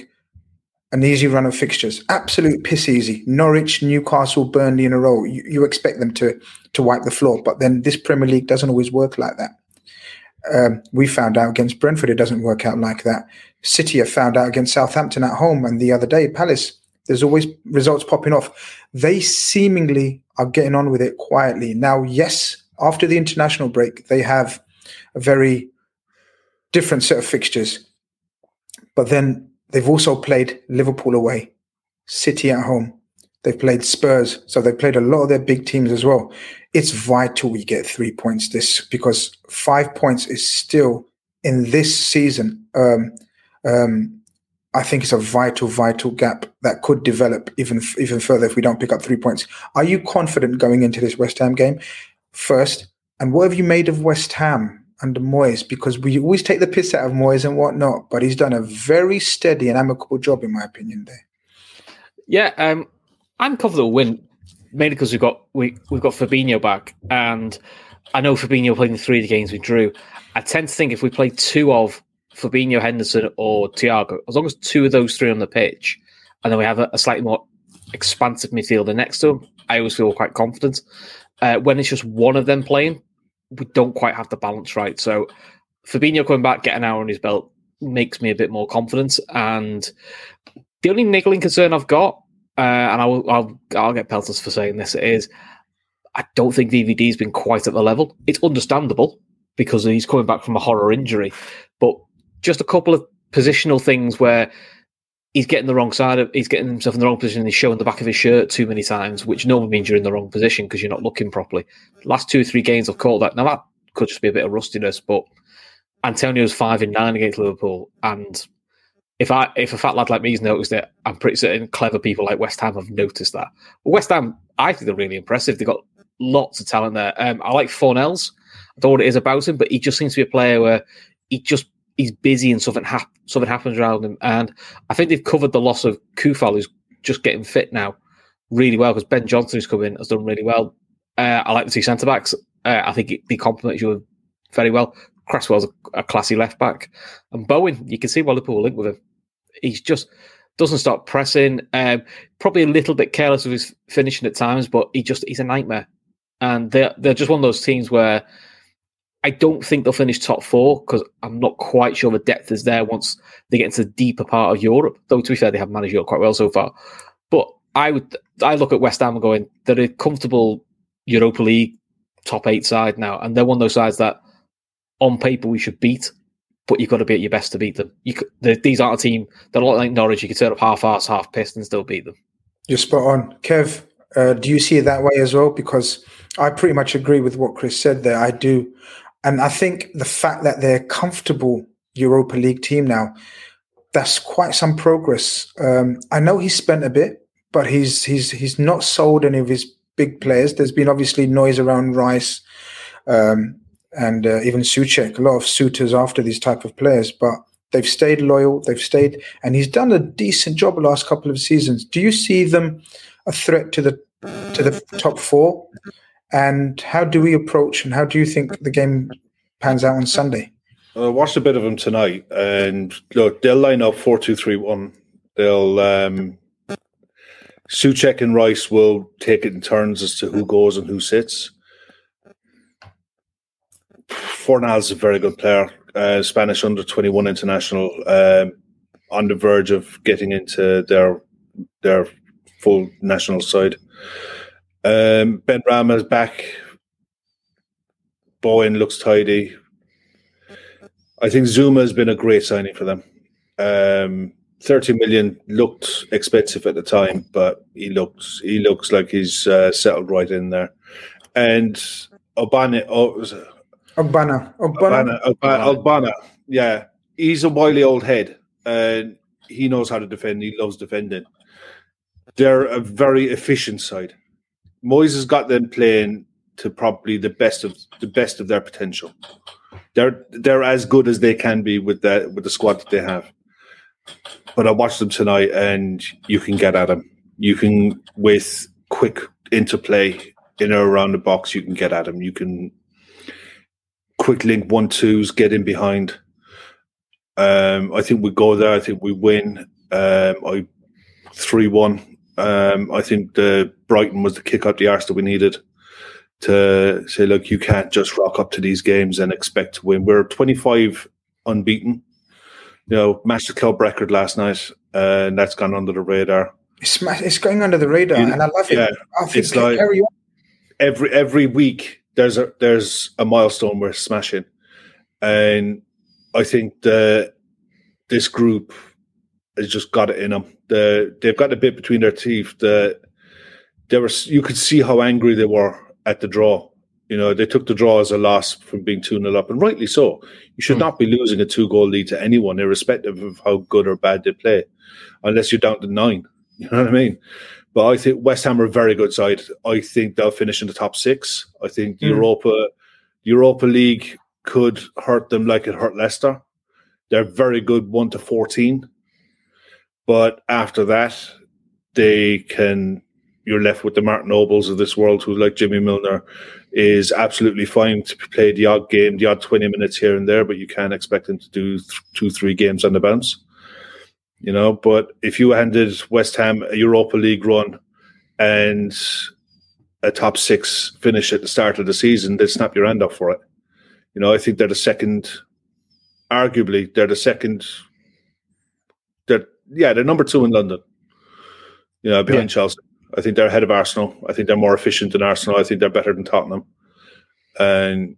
an easy run of fixtures, absolute piss easy, Norwich, Newcastle, Burnley in a row, you, you expect them to, to wipe the floor. But then this Premier League doesn't always work like that. Um, we found out against Brentford it doesn't work out like that. City have found out against Southampton at home, and the other day, Palace. There's always results popping off. They seemingly are getting on with it quietly. Now, yes, after the international break, they have a very different set of fixtures. But then they've also played Liverpool away, City at home. They've played Spurs. So they've played a lot of their big teams as well. It's vital we get three points this because five points is still in this season. Um, um, I think it's a vital, vital gap that could develop even even further if we don't pick up three points. Are you confident going into this West Ham game? First, and what have you made of West Ham under Moyes? Because we always take the piss out of Moyes and whatnot, but he's done a very steady and amicable job, in my opinion, there. Yeah, um, I'm confident we'll win, mainly because we've got we, we've got Fabinho back, and I know Fabinho played in three of the games we drew. I tend to think if we play two of Fabinho, Henderson, or Thiago, as long as two of those three on the pitch, and then we have a, a slightly more expansive midfielder next to him, I always feel quite confident. Uh, when it's just one of them playing, we don't quite have the balance right. So Fabinho coming back, get an hour on his belt, makes me a bit more confident. And the only niggling concern I've got, uh, and I'll, I'll I'll get pelters for saying this, is I don't think V V D's been quite at the level. It's understandable because he's coming back from a horror injury, but just a couple of positional things where he's getting the wrong side of, he's getting himself in the wrong position and he's showing the back of his shirt too many times, which normally means you're in the wrong position because you're not looking properly. Last two or three games I've caught that. Now that could just be a bit of rustiness, but Antonio's five in nine against Liverpool. And if I if a fat lad like me's noticed it, I'm pretty certain clever people like West Ham have noticed that. But West Ham, I think they're really impressive. They've got lots of talent there. Um, I like Fornells. I don't know what it is about him, but he just seems to be a player where he just he's busy and something hap- something happens around him. And I think they've covered the loss of Kufal, who's just getting fit now, really well, because Ben Johnson, who's come in, has done really well. Uh, I like the two centre-backs. Uh, I think they complement each other very well. Cresswell's a, a classy left-back. And Bowen, you can see why Liverpool will link with him. He's just doesn't stop pressing. Um, probably a little bit careless of his finishing at times, but he just he's a nightmare. And they're, they're just one of those teams where I don't think they'll finish top four because I'm not quite sure the depth is there once they get into the deeper part of Europe. Though, to be fair, they have managed Europe quite well so far. But I would, I look at West Ham and going, they're a comfortable Europa League top eight side now. And they're one of those sides that on paper we should beat, but you've got to be at your best to beat them. You could, these aren't a team, they're a lot like Norwich. You can turn up half-arsed, half-pissed and still beat them. You're spot on. Kev, uh, do you see it that way as well? Because I pretty much agree with what Chris said there. I do. And I think the fact that they're a comfortable Europa League team now, that's quite some progress. Um, I know he's spent a bit, but he's he's he's not sold any of his big players. There's been obviously noise around Rice um, and uh, even Souček, a lot of suitors after these type of players, but they've stayed loyal, they've stayed, and he's done a decent job the last couple of seasons. Do you see them a threat to the to the top four? And how do we approach and how do you think the game pans out on Sunday? I watched a bit of them tonight, and look, they'll line up four two three one. They'll um, Souček and Rice will take it in turns as to who goes and who sits. Fornals is a very good player, uh, Spanish under twenty-one international, um, on the verge of getting into their their full national side. Um, Ben Rama is back. Bowen looks tidy. I think Zuma has been a great signing for them. Um, thirty million looked expensive at the time, but he looks he looks like he's uh, settled right in there. And Obana, oh, was it? Ogbana, Ogbana, Ogbana, Ogbana, yeah, he's a wily old head, and he knows how to defend. He loves defending. They're a very efficient side. Moyes has got them playing to probably the best of the best of their potential. They're they're as good as they can be with the with the squad that they have. but I watched them tonight, and you can get at them. You can, with quick interplay in or around the box, you can get at them. You can quick link one twos, get in behind. Um, I think we go there. I think we win. Um, I three one. Um, I think the Brighton was the kick out the arse that we needed to say, look, you can't just rock up to these games and expect to win. We're twenty-five unbeaten. You know, matched the club record last night, uh, and that's gone under the radar. It's, it's going under the radar, you, and I love it. Yeah, I think it's like carry on. every every week there's a there's a milestone we're smashing, and I think the this group has just got it in them. The they've got a bit between their teeth. The they were you could see how angry they were at the draw. You know, they took the draw as a loss from being two nil up, and rightly so. You should mm. not be losing a two-goal lead to anyone, irrespective of how good or bad they play, unless you're down to nine. You know what I mean? But I think West Ham are a very good side. I think they'll finish in the top six. I think the mm. Europa, Europa League could hurt them like it hurt Leicester. They're very good one to fourteen. But after that, they can... You're left with the Martin Nobles of this world, who, like Jimmy Milner, is absolutely fine to play the odd game, the odd twenty minutes here and there, but you can't expect him to do th- two, three games on the bounce. You know, but if you handed West Ham a Europa League run and a top six finish at the start of the season, they'd snap your hand off for it. You know, I think they're the second, arguably, they're the second, they're, yeah, they're number two in London, you know, behind yeah. Chelsea. I think they're ahead of Arsenal. I think they're more efficient than Arsenal. I think they're better than Tottenham. And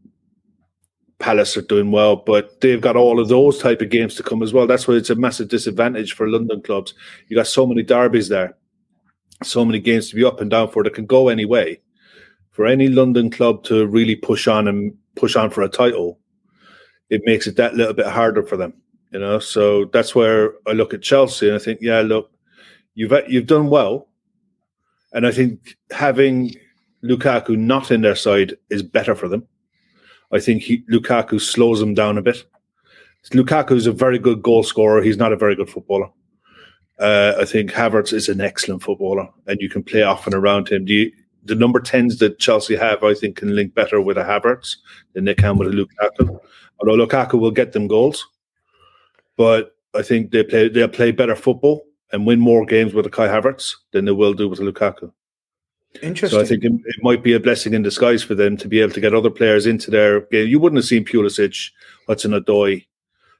Palace are doing well, but they've got all of those type of games to come as well. That's why it's a massive disadvantage for London clubs. You got so many derbies there, so many games to be up and down for that can go any way. For any London club to really push on and push on for a title, it makes it that little bit harder for them. You know, so that's where I look at Chelsea and I think, yeah, look, you've you've done well. And I think having Lukaku not in their side is better for them. I think he, Lukaku slows them down a bit. Lukaku is a very good goal scorer. He's not a very good footballer. Uh, I think Havertz is an excellent footballer, and you can play off and around him. The, the number tens that Chelsea have, I think, can link better with a Havertz than they can with a Lukaku. Although Lukaku will get them goals, but I think they play they'll play better football and win more games with a Kai Havertz than they will do with a Lukaku. Interesting. So I think it, it might be a blessing in disguise for them to be able to get other players into their game. You wouldn't have seen Pulisic, Hudson-Odoi,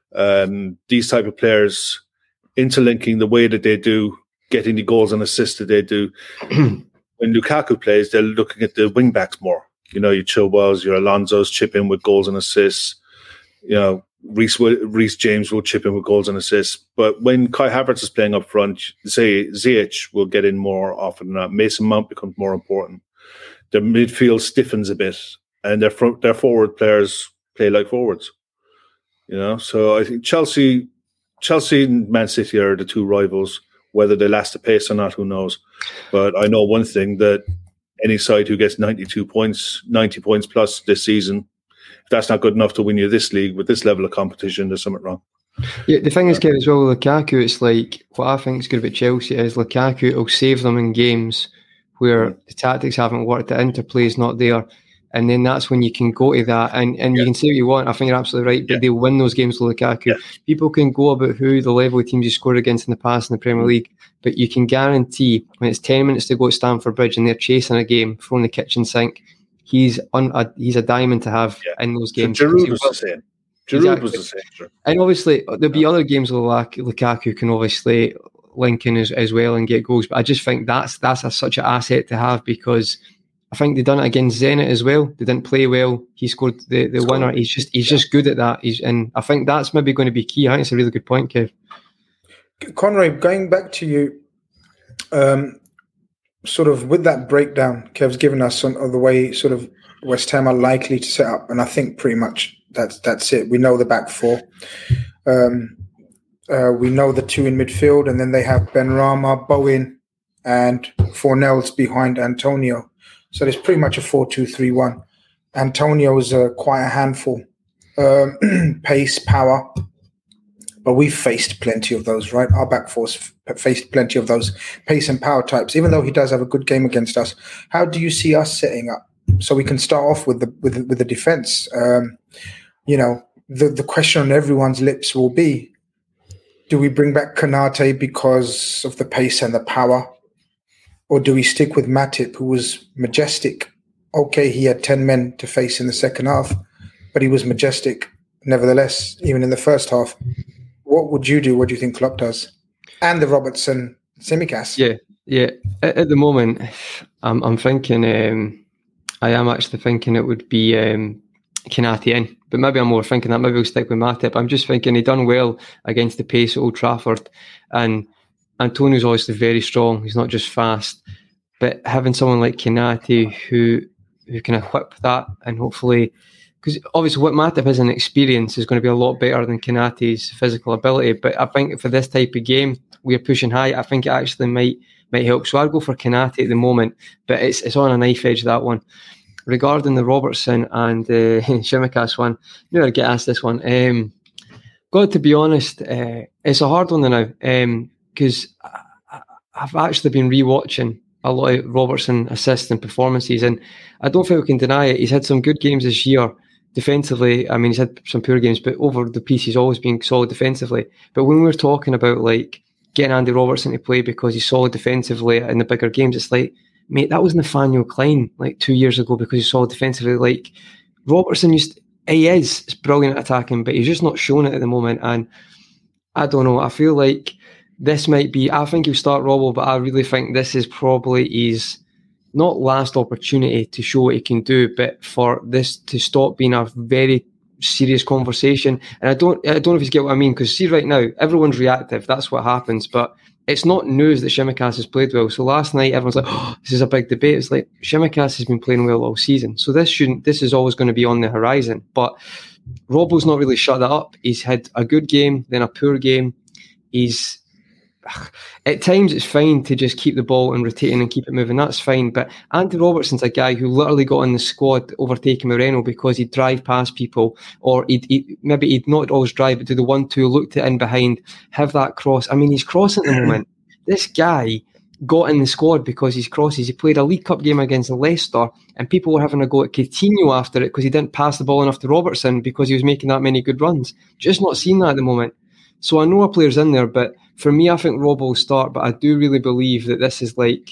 um, these type of players interlinking the way that they do, getting the goals and assists that they do. When Lukaku plays, they're looking at the wing backs more. You know, your Chilwells, your Alonso's chip in with goals and assists. You know, Reece, Reece James will chip in with goals and assists. But when Kai Havertz is playing up front, say Ziyech will get in more often than not. Mason Mount becomes more important. Their midfield stiffens a bit, and their front, their forward players play like forwards. You know, so I think Chelsea, Chelsea and Man City are the two rivals. Whether they last the pace or not, who knows? But I know one thing, that any side who gets ninety-two points, ninety points plus this season, if that's not good enough to win you this league with this level of competition, there's something wrong. Yeah, the thing is, Kev, as well, Lukaku, it's like, what I think is good about Chelsea is Lukaku will save them in games where mm. the tactics haven't worked, the interplay is not there. And then that's when you can go to that, and, and yeah. you can say what you want. I think you're absolutely right, but yeah. they'll win those games with Lukaku. Yeah. People can go about who the level of teams you scored against in the past in the Premier League, but you can guarantee when it's ten minutes to go at Stamford Bridge and they're chasing a game from the kitchen sink, he's on a, he's a diamond to have yeah. in those games. So Giroud was the same. Giroud exactly. was the same. Sure. And obviously, there'll be other games where Lukaku can obviously link in as, as well and get goals, but I just think that's that's a, such an asset to have, because I think they done it against Zenit as well. They didn't play well. He scored the, the winner. He's just he's yeah. just good at that. He's and I think that's maybe going to be key. I think it's a really good point, Kev. Conroy, going back to you, um, sort of with that breakdown, Kev's given us some of the way sort of West Ham are likely to set up, and I think pretty much that's that's it. We know the back four. Um, uh, we know the two in midfield, and then they have Benrahma, Bowen, and Fornells behind Antonio. So there's pretty much a four two three one. Antonio is uh, quite a handful. Um, pace, power. but we've faced plenty of those, right? Our back force f- faced plenty of those pace and power types, even though he does have a good game against us. How do you see us setting up so we can start off with the with the, with the defense? Um, you know, the, the question on everyone's lips will be, do we bring back Konate because of the pace and the power? Or do we stick with Matip, who was majestic? Okay, he had ten men to face in the second half, but he was majestic nevertheless, even in the first half. What would you do? What do you think Klopp does? And the Robertson Tsimikas? Yeah, yeah. At, at the moment, I'm, I'm thinking, um, I am actually thinking it would be um, Konate in. But maybe I'm more thinking that maybe we'll stick with Matip. I'm just thinking he done well against the pace at Old Trafford. And Antonio's obviously very strong. He's not just fast. But having someone like Konate who who can equip that and hopefully... Because obviously what Matip has in experience is going to be a lot better than Konate's physical ability. But I think for this type of game, we're pushing high. I think it actually might might help. So I'll go for Konate at the moment. But it's it's on a knife edge, that one. Regarding the Robertson and uh, Tsimikas one, you know, I get asked this one. Um, God, to be honest, uh, it's a hard one now because um, I've actually been rewatching a lot of Robertson assists and performances, and I don't think we can deny it. He's had some good games this year defensively. I mean, he's had some poor games, but over the piece, he's always been solid defensively. But when we're talking about like getting Andy Robertson to play because he's solid defensively in the bigger games, it's like, mate, that was Nathaniel Klein like two years ago because he's solid defensively. Like Robertson used, he is brilliant at attacking, but he's just not showing it at the moment. And I don't know. I feel like this might be. I think he'll start Robbo, but I really think this is probably his not last opportunity to show what he can do, but for this to stop being a very serious conversation. And I don't, I don't know if you get what I mean, because see, right now everyone's reactive. That's what happens, but it's not news that Tsimikas has played well. So last night, everyone's like, oh, this is a big debate. It's like, Tsimikas has been playing well all season. So this shouldn't, this is always going to be on the horizon. But Robbo's not really shut that up. He's had a good game, then a poor game. He's, at times it's fine to just keep the ball and rotating and keep it moving. That's fine. But Andy Robertson's a guy who literally got in the squad overtaking Moreno because he'd drive past people, or he'd, he'd maybe he'd not always drive, but do the one two, looked it in behind, have that cross. I mean, he's crossing at the moment. This guy got in the squad because he's crosses. He played a League Cup game against Leicester, and people were having a go at Coutinho after it because he didn't pass the ball enough to Robertson because he was making that many good runs. Just not seeing that at the moment. So I know a player's in there, but for me, I think Robbo will start, but I do really believe that this is like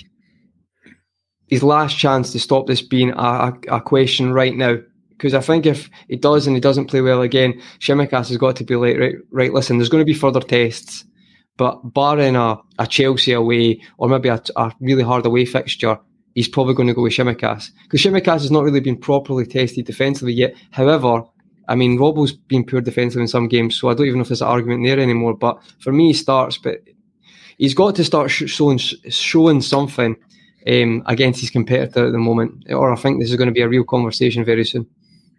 his last chance to stop this being a, a, a question right now. Because I think if he does and he doesn't play well again, Tsimikas has got to be like, right, right, listen, there's going to be further tests, but barring a, a Chelsea away or maybe a, a really hard away fixture, he's probably going to go with Tsimikas. Because Tsimikas has not really been properly tested defensively yet. However, I mean, Robbo's been poor defensively in some games, so I don't even know if there's an argument there anymore. But for me, he starts, but he's got to start showing showing something um, against his competitor at the moment, or I think this is going to be a real conversation very soon.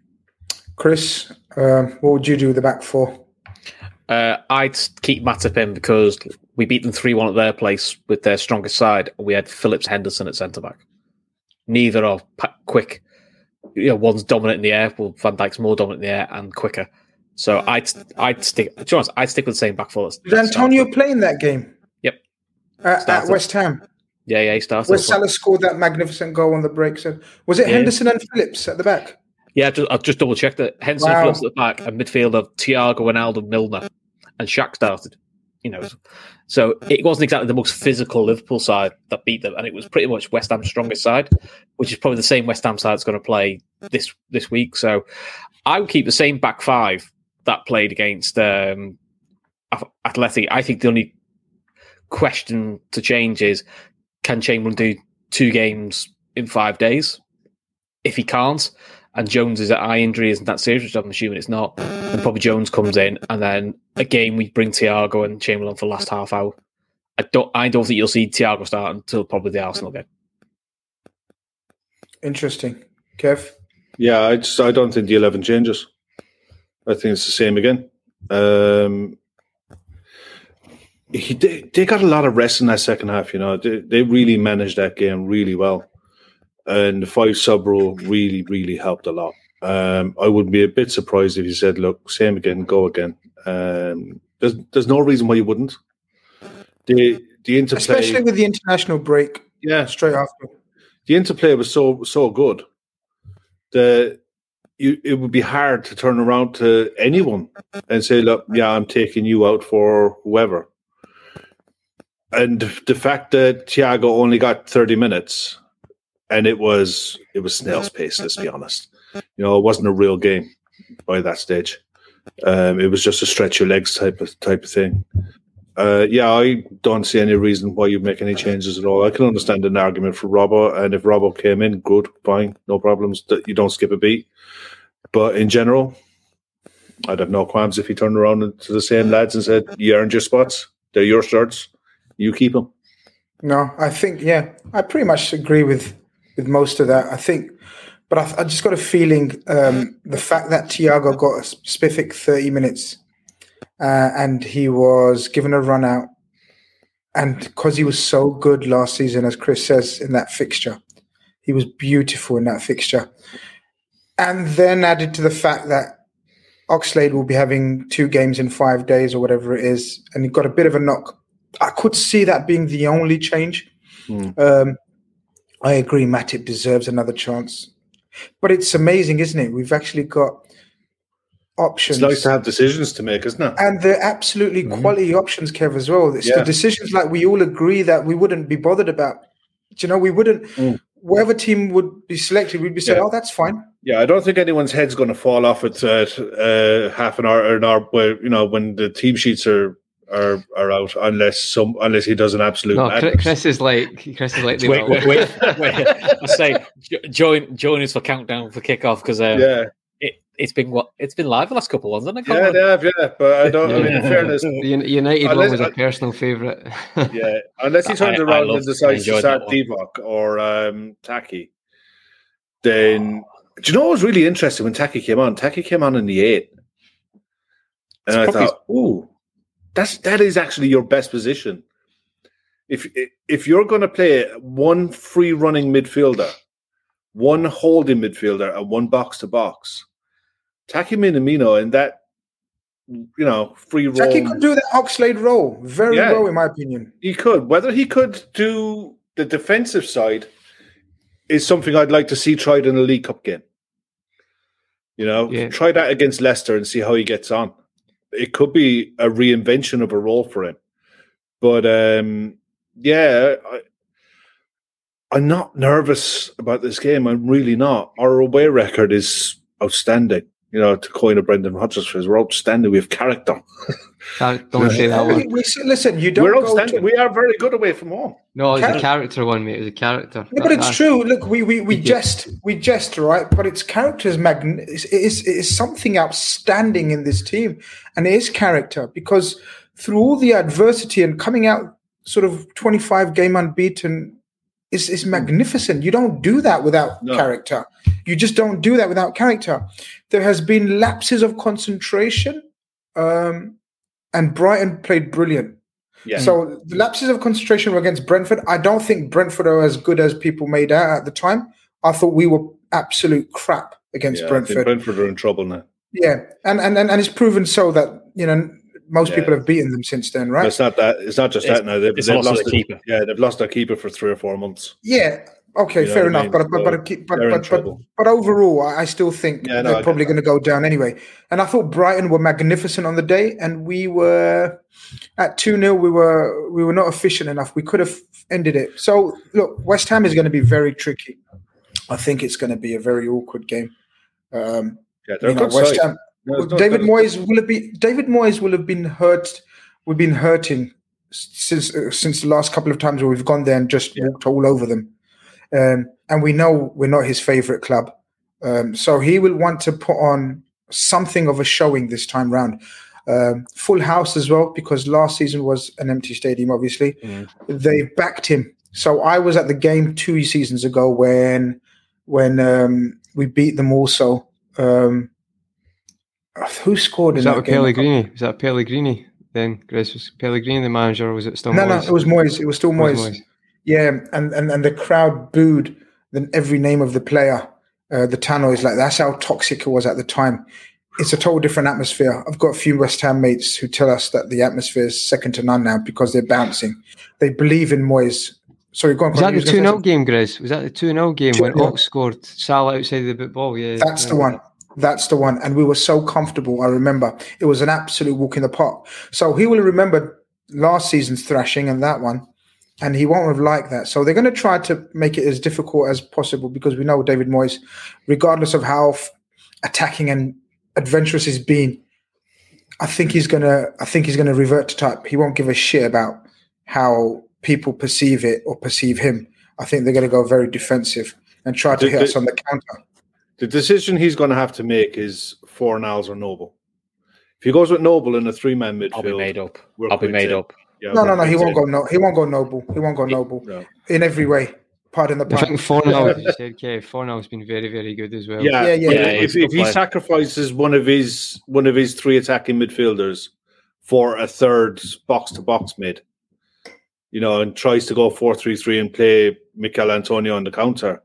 Chris, uh, what would you do with the back four? Uh, I'd keep Matip in because we beat them three one at their place with their strongest side, and we had Phillips Henderson at centre-back. Neither are quick. You know, one's dominant in the air. Well, Van Dijk's more dominant in the air and quicker. So I'd I'd stick. To be honest, I'd stick with the same back four. Did Antonio play in that game? Yep. Uh, at West Ham. Yeah, yeah, he started. Where Salah scored that magnificent goal on the break. So was it yeah. Henderson and Phillips at the back? Yeah, just, I've just double checked that. Henderson wow. and Phillips at the back, and midfielder Thiago, Wijnaldum, Milner, and Shaq started. You know, so it wasn't exactly the most physical Liverpool side that beat them, and it was pretty much West Ham's strongest side, which is probably the same West Ham side that's going to play this this week. So I would keep the same back five that played against um, Athletic. I think the only question to change is, can Chamberlain do two games in five days? If he can't, and Jones is at eye injury, isn't that serious, which I'm assuming it's not, then probably Jones comes in, and then again we bring Thiago and Chamberlain for the last half hour. I don't I don't think you'll see Thiago start until probably the Arsenal game. Interesting. Kev? Yeah, I just I don't think the eleven changes. I think it's the same again. Um, he they, they got a lot of rest in that second half, you know. They, they really managed that game really well. And the five sub rule really, really helped a lot. Um, I would be a bit surprised if you said, look, same again, go again. Um, There's there's no reason why you wouldn't. The the interplay, especially with the international break, yeah, straight after. The interplay was so so good that you it would be hard to turn around to anyone and say, "Look, yeah, I'm taking you out for whoever." And the fact that Thiago only got thirty minutes, and it was it was snail's pace. Let's be honest. You know, it wasn't a real game by that stage. Um, it was just a stretch your legs type of type of thing. Uh, yeah, I don't see any reason why you'd make any changes at all. I can understand an argument for Robbo, and if Robbo came in, good, fine, no problems. That you don't skip a beat. But in general, I'd have no qualms if he turned around to the same lads and said, "You earned your spots. They're your starts. You keep them." No, I think yeah, I pretty much agree with with most of that. I think, but I, I just got a feeling um, the fact that Thiago got a specific thirty minutes. Uh, and he was given a run out. And because he was so good last season, as Chris says, in that fixture, he was beautiful in that fixture. And then added to the fact that Oxlade will be having two games in five days or whatever it is, and he got a bit of a knock. I could see that being the only change. Mm. Um, I agree, Matip deserves another chance. But it's amazing, isn't it? We've actually got options. It's nice to have decisions to make, isn't it? And they're absolutely mm-hmm. quality options, Kev, as well. It's yeah. the decisions like we all agree that we wouldn't be bothered about. Do you know, we wouldn't, mm. whatever team would be selected, we'd be saying, yeah. oh, that's fine. Yeah, I don't think anyone's head's going to fall off at uh, half an hour or an hour, where, you know, when the team sheets are are are out, unless some unless he does an absolute. No, madness. Chris is like Chris is like. The wait, wait, wait, wait. I say join join us for countdown for kickoff because uh, yeah. It's been what it's been live the last couple of ones, hasn't it? Yeah, they have, yeah. But I don't. I mean, in fairness, the United unless, one was a personal favourite. Yeah, unless he turns I, around I and decides to start Divock or um, Taki, then do you know what was really interesting when Taki came on? Taki came on in the eight, and it's I thought, "Ooh, that's that is actually your best position. If if you're going to play one free running midfielder, one holding midfielder, and one box to box." Taki Minamino and that, you know, free role. Taki could do that Oxlade role very yeah, well, in my opinion. He could. Whether he could do the defensive side is something I'd like to see tried in a League Cup game. You know, yeah. try that against Leicester and see how he gets on. It could be a reinvention of a role for him. But, um, yeah, I, I'm not nervous about this game. I'm really not. Our away record is outstanding. You know, to coin a Brendan Rodgers phrase, we're outstanding. We have character. Don't say that one. We, we, listen, you don't. We're outstanding. To... We are very good away from home. No, it's Char- a character one, mate. It's a character. Yeah, but it's true. Look, we we, we jest, we jest, right? But it's character's magn. It is it is something outstanding in this team, and it is character because through all the adversity and coming out sort of twenty-five game unbeaten. Is is magnificent. You don't do that without no. character. You just don't do that without character. There has been lapses of concentration, um, and Brighton played brilliant. Yeah. So the lapses of concentration were against Brentford. I don't think Brentford are as good as people made out at the time. I thought we were absolute crap against yeah, Brentford. I think Brentford are in trouble now. Yeah, and and and, and it's proven so that you know. Most yeah. people have beaten them since then, right? But it's not that. It's not just it's, that now. They've, they've lost their keeper. Yeah, they've lost their keeper for three or four months. Yeah. Okay. You know fair enough. I mean? But but but but but, but, but but overall, I still think yeah, no, they're probably going to go down anyway. And I thought Brighton were magnificent on the day, and we were at two nil. We were we were not efficient enough. We could have ended it. So look, West Ham is going to be very tricky. I think it's going to be a very awkward game. Um, yeah, they're you know, West Ham. No, David Moyes will have been. David Moyes will have been hurt. We've been hurting since uh, since the last couple of times where we've gone there and just yeah. walked all over them. Um, and we know we're not his favourite club, um, so he will want to put on something of a showing this time round. Um, full house as well because last season was an empty stadium. Obviously, mm. they backed him. So I was at the game two seasons ago when when um, we beat them. Also. Um, Who scored was in that, that game? Pellegrini? Was that Pellegrini then? Chris, was Pellegrini the manager or was it still no, Moyes? No, it was Moyes. It was still Moyes. Was Moyes. Yeah, and, and, and the crowd booed the, every name of the player. Uh, the Tannoys, like that's how toxic it was at the time. it's a total different atmosphere. I've got a few West Ham mates who tell us that the atmosphere is second to none now because they're bouncing. They believe in Moyes. Sorry, go on. Was that the two nil game, Grizz? Was that the two nil game when Ox scored Salah outside of the boot ball? Yeah, that's the one. That's the one. And we were so comfortable. I remember it was an absolute walk in the park. So he will remember last season's thrashing and that one, and he won't have liked that. So they're going to try to make it as difficult as possible because we know David Moyes, regardless of how f- attacking and adventurous he's been, I think he's gonna. I think he's gonna revert to type. He won't give a shit about how people perceive it or perceive him. I think they're going to go very defensive and try to the, hit us on the counter. The decision he's going to have to make is Fornals or Noble. If he goes with Noble in a three-man midfield, I'll be made up. I'll be made up. Yeah, no, no, no. He won't go. No, he won't go Noble. He won't go Noble no. in every way. Pardon the pun. I think Fornals, as you said, okay, Fornals been very, very good as well. Yeah, yeah, yeah. yeah. yeah if if he sacrifices one of his one of his three attacking midfielders for a third box-to-box mid, you know, and tries to go four three three and play Mikel Antonio on the counter,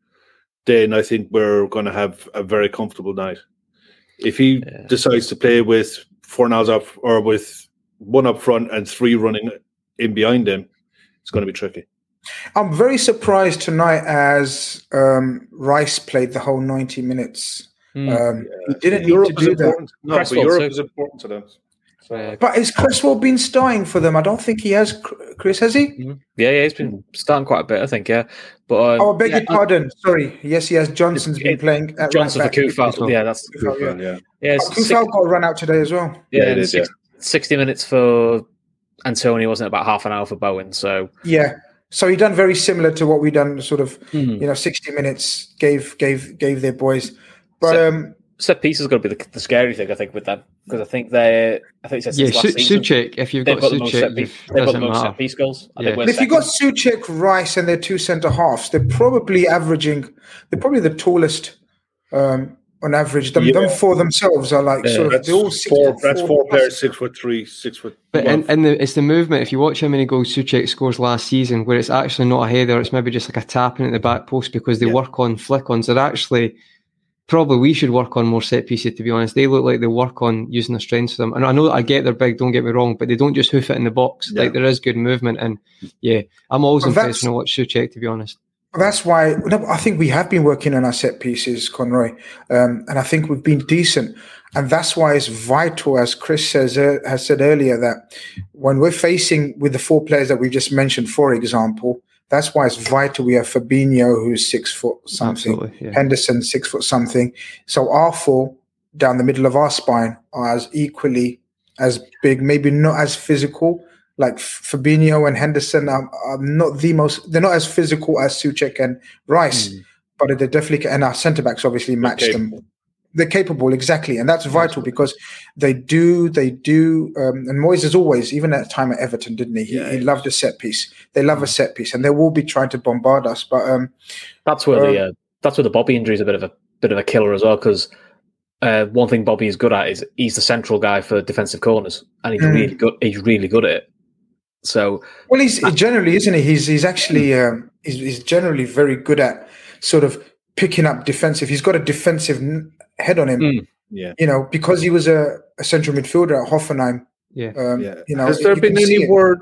then I think we're going to have a very comfortable night. If he yeah. decides to play with Fornals up or with one up front and three running in behind him, it's going to be tricky. I'm very surprised tonight as um, Rice played the whole ninety minutes. Mm. Um, yeah. He didn't need Europe to do that. No, but Europe is important to them. So, but has Cresswell been starting for them? I don't think he has. Chris, has he? Yeah, yeah, he's been starting quite a bit, I think. Yeah, but um, oh, I beg yeah, your pardon. Sorry. Yes, he has. Johnson's it, been playing. At Johnson right for Kufal. Yeah, that's Kufal, yeah. yeah. yeah oh, Kufal got run out today as well. Yeah, yeah, it is, six, yeah. sixty minutes for Antonio, wasn't it? About half an hour for Bowen. So yeah. So he done very similar to what we done, sort of, mm. you know, sixty minutes gave gave gave their boys. But set, um, set piece is going to be the, the scary thing, I think, with them because I think they, I think it's yeah, last Su- season, Suchek. If you've got, got Suchek, Suchek, they've got the most set piece goals. I yeah. think if you got Suchek, Rice, and their two centre halves, they're probably averaging. They're probably the tallest um, on average. Them, yeah. them four themselves are like yeah, sort of. They're all six four. foot That's four, four plus. players, six foot three, six foot. But and, and the, it's the movement. If you watch how many goals Suchek scores last season, where it's actually not a header, it's maybe just like a tapping at the back post because they yeah. work on flick-ons. They're actually probably we should work on more set pieces. To be honest, they look like they work on using their strengths for them. And I know that I get they're big. Don't get me wrong, but they don't just hoof it in the box. Yeah. Like there is good movement, and yeah, I'm always well, impressed when I watch Suchek. To be honest. That's why no, I think we have been working on our set pieces, Conroy, um, and I think we've been decent. And that's why it's vital, as Chris says uh, has said earlier, that when we're facing with the four players that we've just mentioned, for example, that's why it's vital we have Fabinho, who's six foot something, yeah. Henderson six foot something. So our four down the middle of our spine are as equally as big, maybe not as physical. Like Fabinho and Henderson are, are not the most. They're not as physical as Suchek and Rice, mm. but they're definitely. And our centre backs obviously match okay. them. They're capable, exactly, and that's vital because they do. They do. Um, and Moyes is always, even at the time at Everton, didn't he? He, yeah, he loved a set piece. They love mm. a set piece, and they will be trying to bombard us. But um, that's where um, the uh, that's where the Bobby injury is a bit of a bit of a killer as well because. Uh, one thing Bobby is good at is he's the central guy for defensive corners, and he's mm. really good. He's really good at it. So, well, he's uh, generally, isn't he? He's he's actually um, he's, he's generally very good at sort of picking up defensive. He's got a defensive head on him. Mm. Yeah, you know, because he was a, a central midfielder at Hoffenheim. Yeah, um, yeah. You know, has there been any it. word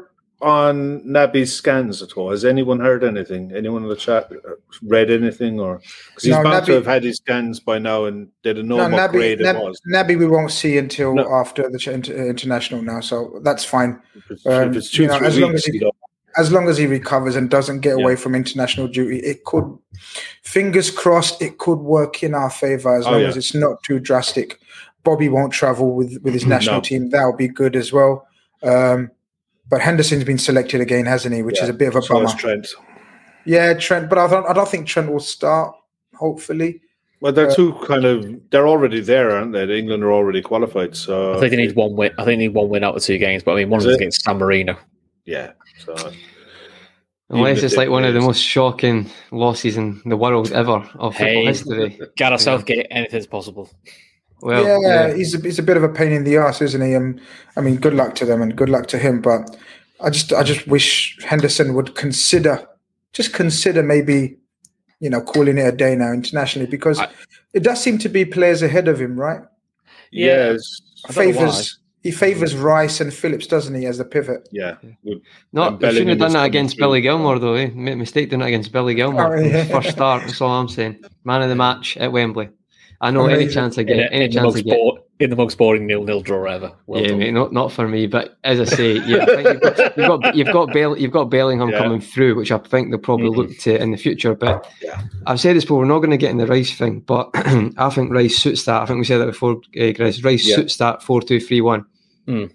on Naby's scans at all? Has anyone heard anything? Anyone in the chat read anything, or because he's no, bound Naby, to have had his scans by now, and they don't know no, what Naby, grade Naby, it was. Naby, we won't see until no. after the inter- international now, so that's fine. If it's, um, if it's two, you know, three as weeks, long as he, you know. as long as he recovers and doesn't get yeah. away from international duty, it could. Fingers crossed, it could work in our favour as oh, long yeah. as it's not too drastic. Bobby won't travel with, with his national no. team. That'll be good as well. Um, but Henderson's been selected again, hasn't he? Which yeah. is a bit of a so bummer. Trent. Yeah, Trent. But I don't. I don't think Trent will start. Hopefully. Well, they're uh, two kind of. They're already there, aren't they? England are already qualified. So I think they need one win. I think they need one win out of two games. But I mean, one of them is against San Marino. Yeah. So. Unless it's like one of the most shocking losses in the world ever of hey, football history. Gareth Southgate, anything's possible. Well, yeah, yeah, he's a, he's a bit of a pain in the arse, isn't he? Um, I mean, good luck to them and good luck to him. But I just, I just wish Henderson would consider, just consider maybe, you know, calling it a day now internationally because I, it does seem to be players ahead of him, right? Yeah, favors he favors Rice and Phillips, doesn't he, as the pivot? Yeah. No, they shouldn't have done that against Billy Gilmore, though. Eh? Made a mistake doing it against Billy Gilmore. Oh, yeah. First start, that's all I'm saying. Man of the match at Wembley. I know Amazing. any chance I get, In, a, any in, chance the I get. most bo- in the most boring nil-nil draw ever. Well yeah, done. mate, not not for me. But as I say, yeah, I think you've got you've got you've got, Bell, you've got Bellingham Yeah. coming through, which I think they'll probably Mm-hmm. look to in the future. But Yeah. I've said this before, we're not going to get in the Rice thing, but I think Rice suits that. I think we said that before, uh, Chris. Rice Yeah. suits that four two three one. Mm.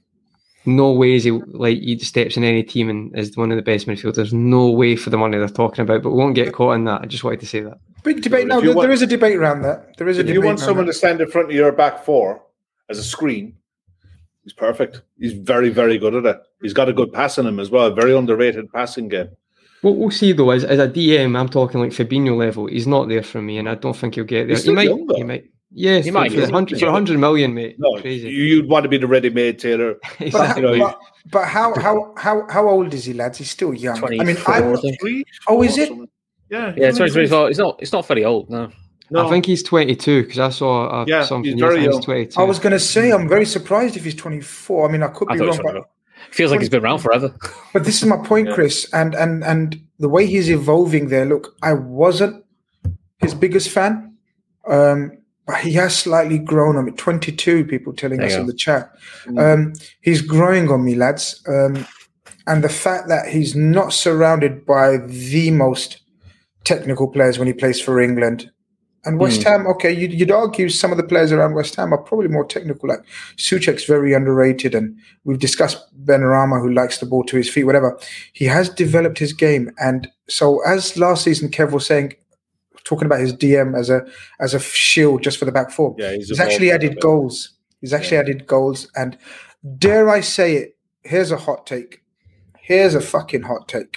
No way is he like he steps in any team and is one of the best midfielders. No way for the money they're talking about, but we won't get caught in that. I just wanted to say that. Big debate. If No, you there, want- there is a debate around that. There is a If debate. you want around someone that. to stand in front of your back four as a screen, he's perfect. He's very, very good at it. He's got a good pass in him as well. A very underrated passing game. What we'll see though is as a D M, I'm talking like Fabinho level. He's not there for me, and I don't think he'll get there. He's he still might. young, though. He might. Yeah, He for, might for, get- a hundred, for a hundred million, mate. No, Crazy. you'd want to be the ready-made Taylor. But, Exactly. you know, but, but how how how how old is he, lads? He's still young. I mean, twenty-four, I I think. Three, oh, is four, it? something. Yeah, Yeah, it's very, very far. It's not. It's not very old. No. No, I think he's twenty-two because I saw uh, Yeah, something. he's very yes, young. he's twenty-two. I was going to say I'm very surprised if he's twenty-four. I mean, I could I be thought it was wrong, but, twenty-four. Feels like he's been around forever. but this is my point, Chris. And and and the way he's evolving there. Look, I wasn't his biggest fan. Um, but he has slightly grown on me. twenty-two people telling There us you in go. the chat. Um, he's growing on me, lads. Um, and the fact that he's not surrounded by the most technical players when he plays for England. And West Ham, okay, you'd, you'd argue some of the players around West Ham are probably more technical. Like Souček's very underrated, and we've discussed Benrahma, who likes the ball to his feet, whatever. He has developed his game. And so as last season, Kev was saying, talking about his D M as a as a shield just for the back four. Yeah, he's he's actually evolved a added bit. goals. He's actually Yeah. added goals. And dare I say it, here's a hot take. Here's a fucking hot take.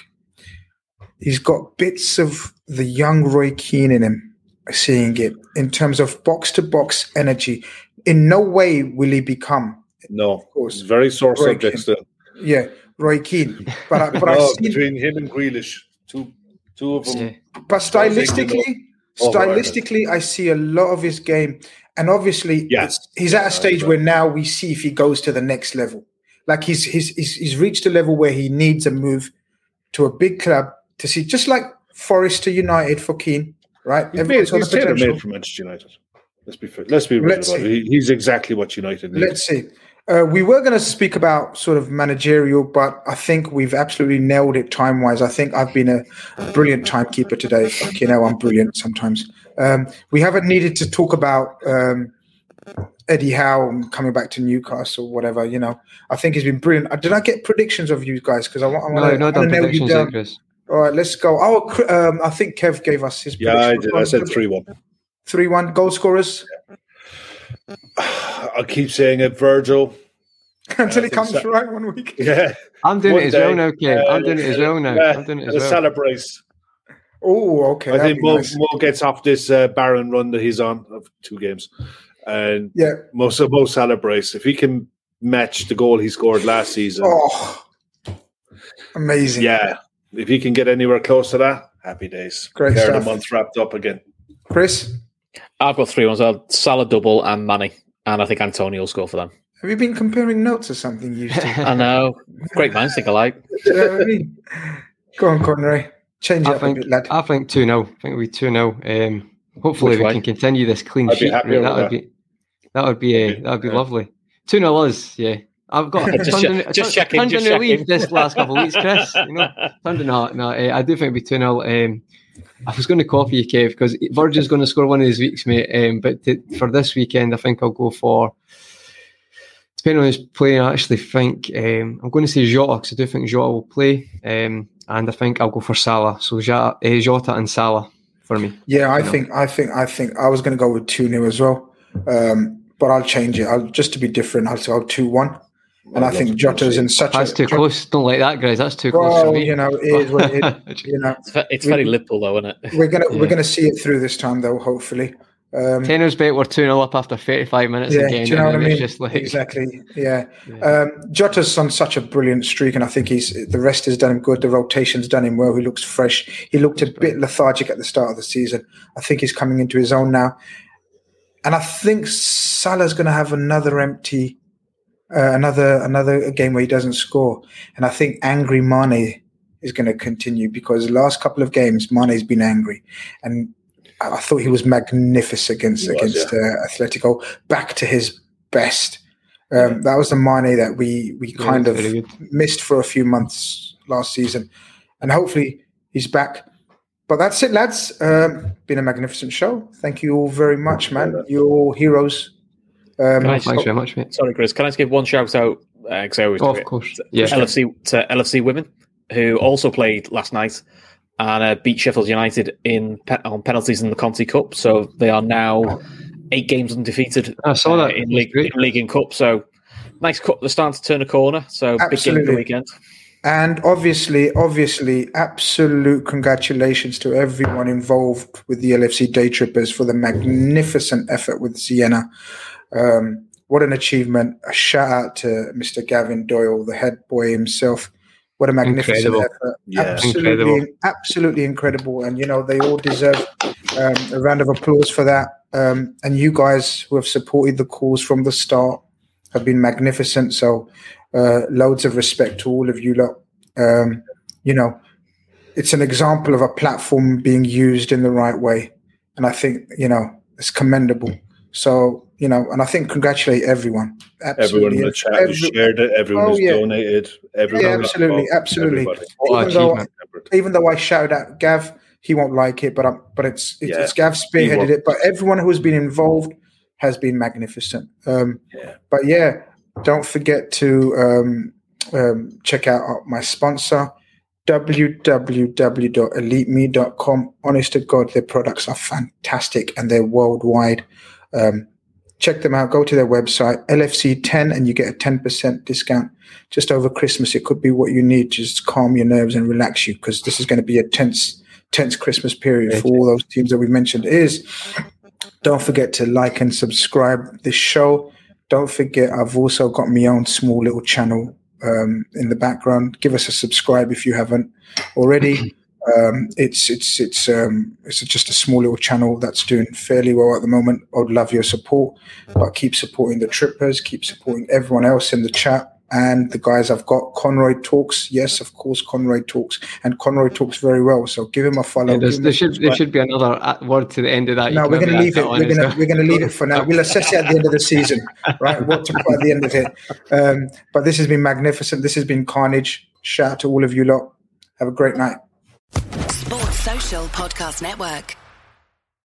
He's got bits of the young Roy Keane in him, seeing it, in terms of box-to-box energy. In no way will he become, no, of course, it's very sore Roy subject Keane. still. Yeah, Roy Keane. But, I, but I've No, seen between him and Grealish, two, two of them. Yeah. But stylistically, Oh, right. stylistically, I see a lot of his game, and obviously, Yeah. it's, he's at a stage where now we see if he goes to the next level. Like he's he's he's, he's reached a level where he needs a move to a big club to see, just like Forest to United for Keane, right? He's, made, Everyone's got he's the potential. tailor-made for Manchester United. Let's be fair. Let's be real Let's about see. it. He, he's exactly what United need. Let's see. Uh, we were going to speak about sort of managerial, but I think we've absolutely nailed it time-wise. I think I've been a brilliant timekeeper today. You know, I'm brilliant sometimes. Um, we haven't needed to talk about um, Eddie Howe coming back to Newcastle, whatever. You know, I think he's been brilliant. Uh, Did I get predictions of you guys? Because I want, I No, want to not done nail you predictions down. yet, Chris. All right, let's go. Oh, Cr- um, I think Kev gave us his Yeah, I prediction. did. I said three one. three one goal scorers I'll keep saying it, Virgil. until he think comes so. right one week. Yeah. I'm doing One it as well day, now, Kev. uh, I'm doing it as well now. Yeah, I'm doing it to as well. celebrate. Oh, okay. I that'd think be Mo, nice. Mo gets off this uh, barren run that he's on of two games, and Yeah. Mo, so Mo celebrates if he can match the goal he scored last season. Oh, amazing. Yeah, if he can get anywhere close to that, happy days. Great There, the stuff. month's wrapped up again. Chris, I've got three ones. I'll Salah double and Manny, and I think Antonio will score for them. have you been comparing notes or something? You used to. I know. Great minds think alike. Do you know what I mean? Go on, Connery. Change it I up think a bit, lad. I think two nil. I think it'll be two nil. Um, hopefully Which we way? can continue this clean I'd be sheet. happier That with would that. be that would be uh, that would be Yeah. lovely. Two nil is yeah. I've got Just turned check- in- just turned- checking, turned just in a checking. leaf this last couple of weeks, Chris. You know, turned in no, no. Uh, I do think it'll be two nil. Um, I was going to copy you, Kev, because Virgil's going to score one of these weeks, mate. Um, but to, for this weekend, I think I'll go for. Depending on who's playing, I actually think um, I'm going to say Jota because I do think Jota will play, um, and I think I'll go for Salah. So Jota, uh, Jota and Salah for me. Yeah, I You know. think, I think, I think I was going to go with two nil as well, um, but I'll change it. I'll just to be different. I'll go two one, and I think Jota's in such That's a. too close. Don't like that, guys. That's too close for Well, me. you know, it is what it is. You know, It's, ve- it's very Liverpool, though, isn't it? we're gonna Yeah. we're gonna see it through this time, though. Hopefully. Um, Tenors bet we're two nil up after thirty-five minutes Yeah, again. do you know what I and mean? It's just like, Exactly. Yeah. Um, Jota's on such a brilliant streak, and I think he's the rest has done him good. The rotation's done him well. He looks fresh. He looked a bit lethargic at the start of the season. I think he's coming into his own now. and I think Salah's going to have another empty, uh, another another game where he doesn't score. And I think angry Mane is going to continue because the last couple of games, Mane's been angry. And I thought he was magnificent against, was, against yeah. uh, Atletico, back to his best. Um, that was the Mane that we, we kind yeah, of missed for a few months last season. And hopefully he's back. But that's it, lads. Um, been a magnificent show. Thank you all very much, man. You're all heroes. Um, nice. Thanks very much, mate. Sorry, Chris. Can I just give one shout out? Uh, I always oh, do of course. To, yeah. L F C, to L F C Women, who also played last night and uh, beat Sheffield United in pe- on penalties in the Conti Cup. So they are now eight games undefeated. I saw that uh, in, league, in League and Cup. So nice cup. They're starting to turn a corner. So Absolutely. Big game of the weekend. And obviously, obviously, absolute congratulations to everyone involved with the L F C Day Trippers for the magnificent effort with Siena. Um, what an achievement. A shout out to Mister Gavin Doyle, the head boy himself. What a magnificent incredible. effort. Yeah, absolutely, incredible. absolutely incredible. And, you know, they all deserve um, a round of applause for that. Um, and you guys who have supported the cause from the start have been magnificent. So uh, loads of respect to all of you lot. Um, you know, it's an example of a platform being used in the right way. And I think, you know, it's commendable. So, you know, and I think congratulate everyone. Absolutely. Everyone in the chat Every, who shared it, everyone oh, who's yeah. donated, everyone. Yeah, absolutely, absolutely. Even though, even though I shouted out Gav, he won't like it, but I'm, but it's it's, yeah. it's Gav spearheaded it. But everyone who has been involved has been magnificent. Um, yeah. But yeah, don't forget to um, um, check out my sponsor, w w w dot elite me dot com. Honest to God, their products are fantastic and they're worldwide. Um, check them out. Go to their website, L F C ten, and you get a ten percent discount just over Christmas. It could be what you need to just calm your nerves and relax you, because this is going to be a tense, tense Christmas period for all those teams that we mentioned. Is don't forget to like and subscribe this show. Don't forget, I've also got my own small little channel um, in the background. Give us a subscribe if you haven't already. Um, it's it's it's um, it's just a small little channel that's doing fairly well at the moment. I'd love your support, but keep supporting the Trippers, keep supporting everyone else in the chat and the guys I've got. Conroy Talks, yes, of course, Conroy Talks, and Conroy talks very well. So give him a follow. Yeah, there should there should be another word to the end of that. No, we're going to leave it. We're going to we're going to leave it for now. We'll assess it at the end of the season, right? What to put at the end of it. Um, but this has been magnificent. This has been carnage. Shout out to all of you lot. Have a great night. Sports Social Podcast Network.